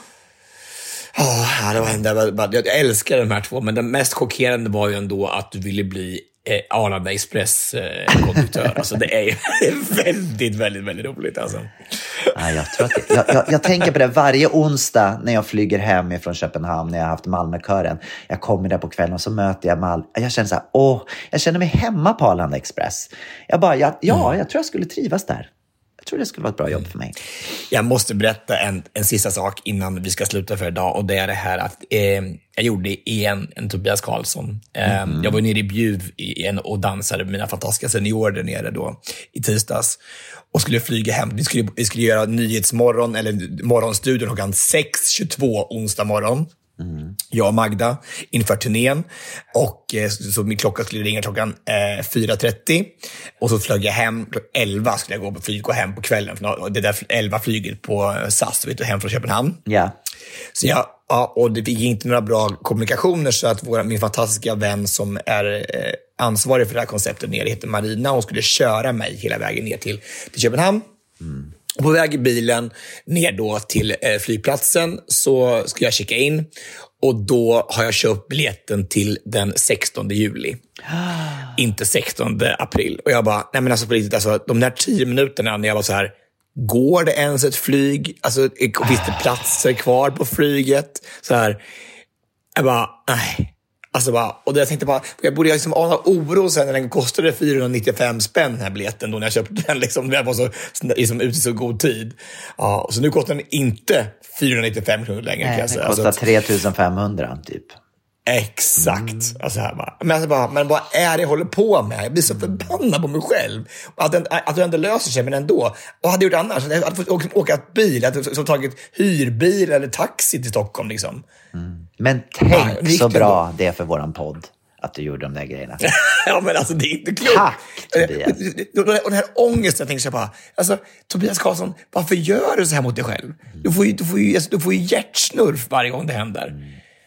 Oh, det var, det var, jag älskar de här två, men den mest chockerande var ju ändå att du ville bli eh, Arlanda Express eh, konduktör. Alltså det är väldigt, väldigt, väldigt roligt alltså. Ja, jag, tror att det, jag, jag, jag tänker på det varje onsdag när jag flyger hem från Köpenhamn, när jag har haft Malmökören. Jag kommer där på kvällen och så möter jag Malmö. Jag känner så här, åh, jag känner mig hemma på Arlanda Express. Jag bara, jag, ja, mm. jag tror jag skulle trivas där. Jag tror det skulle vara ett bra jobb för mig. Jag måste berätta en, en sista sak innan vi ska sluta för idag. Och det är det här att eh, jag gjorde igen en Tobias Karlsson. Eh, mm. Jag var nere i Bjuv igen och dansade med mina fantastiska seniorer där nere då i tisdags. Och skulle flyga hem. Vi skulle, vi skulle göra nyhetsmorgon eller morgonstudion klockan sex tjugotvå onsdag morgon. Mm. Jag och Magda inför turnén. Och eh, så min klocka skulle ringa klockan eh, fyra trettio. Och så flög jag hem. elva skulle jag gå på flyg och hem på kvällen. För det där elva flyget på S A S, vet du, hem från Köpenhamn. Ja. Yeah. Så jag, ja, och det fick inte några bra kommunikationer. Så att vår, min fantastiska vän som är eh, ansvarig för det här konceptet nere heter Marina. Hon skulle köra mig hela vägen ner till, till Köpenhamn. Mm. Och på väg i bilen ner då till eh, flygplatsen så ska jag checka in. Och då har jag köpt biljetten till den sextonde juli. Inte sextonde april. Och jag bara, nej men alltså på riktigt, alltså, de där tio minuterna när jag var så här, går det ens ett flyg? Alltså, finns det platser kvar på flyget? Så här, jag bara, nej. Alltså bara, och jag tänkte bara, jag borde liksom ana oro sen när den kostade fyrahundranittiofem spänn, den här biljetten då när jag köpte den liksom, jag var så liksom, ute i så god tid. Ja, så nu kostar den inte fyrahundranittiofem kronor längre. Nej, kan jag säga. Den kostar alltså, tre tusen femhundra typ. Exakt. Mm. Alltså här bara, men, alltså bara, men vad är det jag håller på med? Jag blir så förbannad på mig själv. Att, den, att det ändå löser sig, men ändå. Vad hade jag gjort annars? Jag hade fått åka, åka bil, jag hade tagit hyrbil eller taxi till Stockholm. Liksom. Mm. Men tänk ja, så bra ändå. Det är för våran podd att du gjorde de där grejerna. Ja, men alltså det är inte klokt. Tack, Tobias. Och den här ångesten, jag tänker så bara, alltså Tobias Karlsson, varför gör du så här mot dig själv? Du får ju, du får ju, alltså, du får ju hjärtsnurr varje gång det händer. Mm.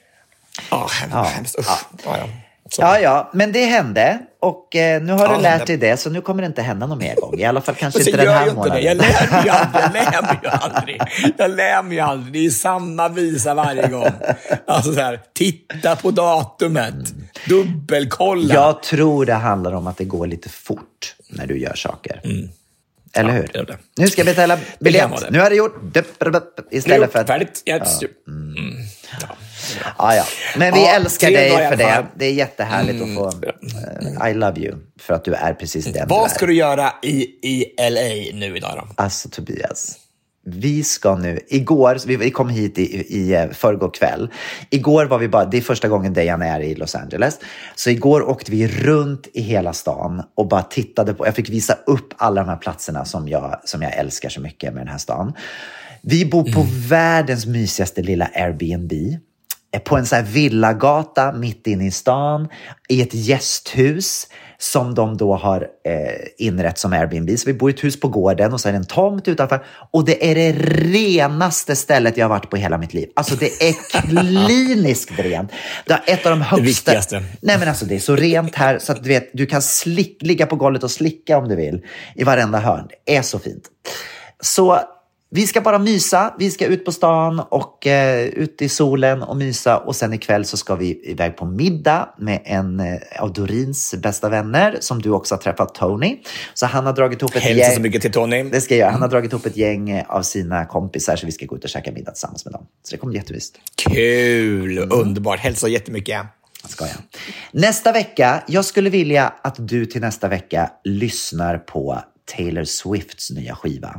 Oh, ja, hemskt. Ja. Ja, ja. ja, ja, men det hände och eh, nu har ja, du lärt dig det, så nu kommer det inte hända någon mer gång. I alla fall kanske inte den här månaden. Jag lär mig aldrig. Jag lär mig aldrig. Jag lär mig aldrig. Det är samma visa varje gång. Alltså så här, titta på datumet. Mm. Dubbelkolla. Jag tror det handlar om att det går lite fort när du gör saker. Mm. Eller ja, hur? Det det. Nu ska vi beställa biljett. Nu är det gjort. Istället för att... Färdigt. Ja. Mm. Mm. Ja. Ja, ja. Men vi ja, älskar dig för det. Det är jättehärligt mm. att få uh, I love you för att du är precis den. Vad ska du göra i, i L A nu idag då? Alltså Tobias, vi ska nu, igår, vi, vi kom hit i, i förrgår kväll. Igår var vi bara, det är första gången Diana är i Los Angeles. Så igår åkte vi runt i hela stan och bara tittade på, jag fick visa upp alla de här platserna som jag, som jag älskar så mycket med den här stan. Vi bor på mm. världens mysigaste lilla Airbnb. På en så här villagata mitt inne i stan. I ett gästhus som de då har eh, inrett som Airbnb. Så vi bor i ett hus på gården och så är det en tomt utanför. Och det är det renaste stället jag har varit på hela mitt liv. Alltså det är kliniskt rent. Det är ett av de högsta... Det viktigaste. Nej men alltså det är så rent här så att du vet, du kan slick, ligga på golvet och slicka om du vill. I varenda hörn. Det är så fint. Så... Vi ska bara mysa, vi ska ut på stan och eh, ut i solen och mysa. Och sen ikväll så ska vi iväg på middag med en eh, av Dorins bästa vänner som du också har träffat, Tony. Så han har dragit ihop ett Hälsa gäng. så mycket till Tony. Det ska jag göra. Han har dragit ihop ett gäng av sina kompisar så vi ska gå ut och käka middag tillsammans med dem. Så det kommer jättevisst. Kul, mm. underbart. Hälsa jättemycket. Ska jag. Nästa vecka, jag skulle vilja att du till nästa vecka lyssnar på Taylor Swifts nya skiva.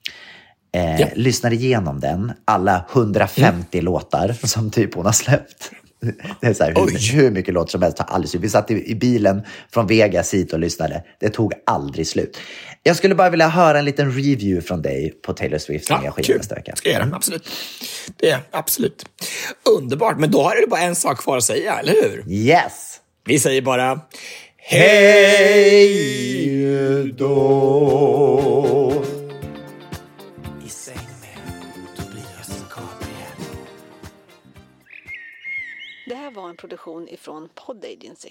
Eh, ja. Lyssnar igenom den, alla hundrafemtio mm. låtar som typ hon har släppt. Det är så här, hur, hur mycket låtar som helst tar aldrig slut. Vi satt i, i bilen från Vegas hit och lyssnade. Det tog aldrig slut. Jag skulle bara vilja höra en liten review från dig på Taylor Swift ja, skiva nästa vecka. Ska jag göra, absolut. Det är absolut. Underbart, men då har det bara en sak kvar att säga, eller hur? Yes! Vi säger bara hej då! Det här var en produktion ifrån Pod Agency.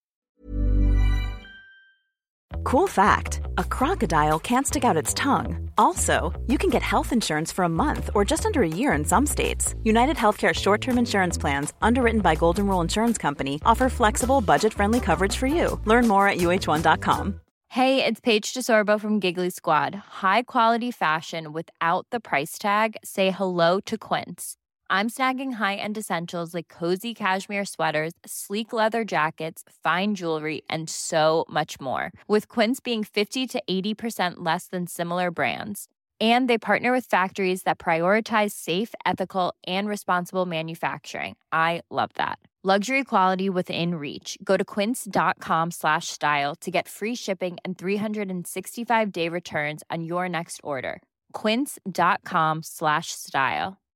Cool fact, a crocodile can't stick out its tongue. Also, you can get health insurance for a month or just under a year in some states. United Healthcare short-term insurance plans, underwritten by Golden Rule Insurance Company, offer flexible, budget-friendly coverage for you. Learn more at U H one dot com. Hey, it's Paige DeSorbo from Giggly Squad. High quality fashion without the price tag. Say hello to Quince. I'm snagging high-end essentials like cozy cashmere sweaters, sleek leather jackets, fine jewelry, and so much more. With Quince being fifty to eighty percent less than similar brands. And they partner with factories that prioritize safe, ethical, and responsible manufacturing. I love that. Luxury quality within reach. Go to quince.com slash style to get free shipping and three sixty-five day returns on your next order. Quince.com slash style.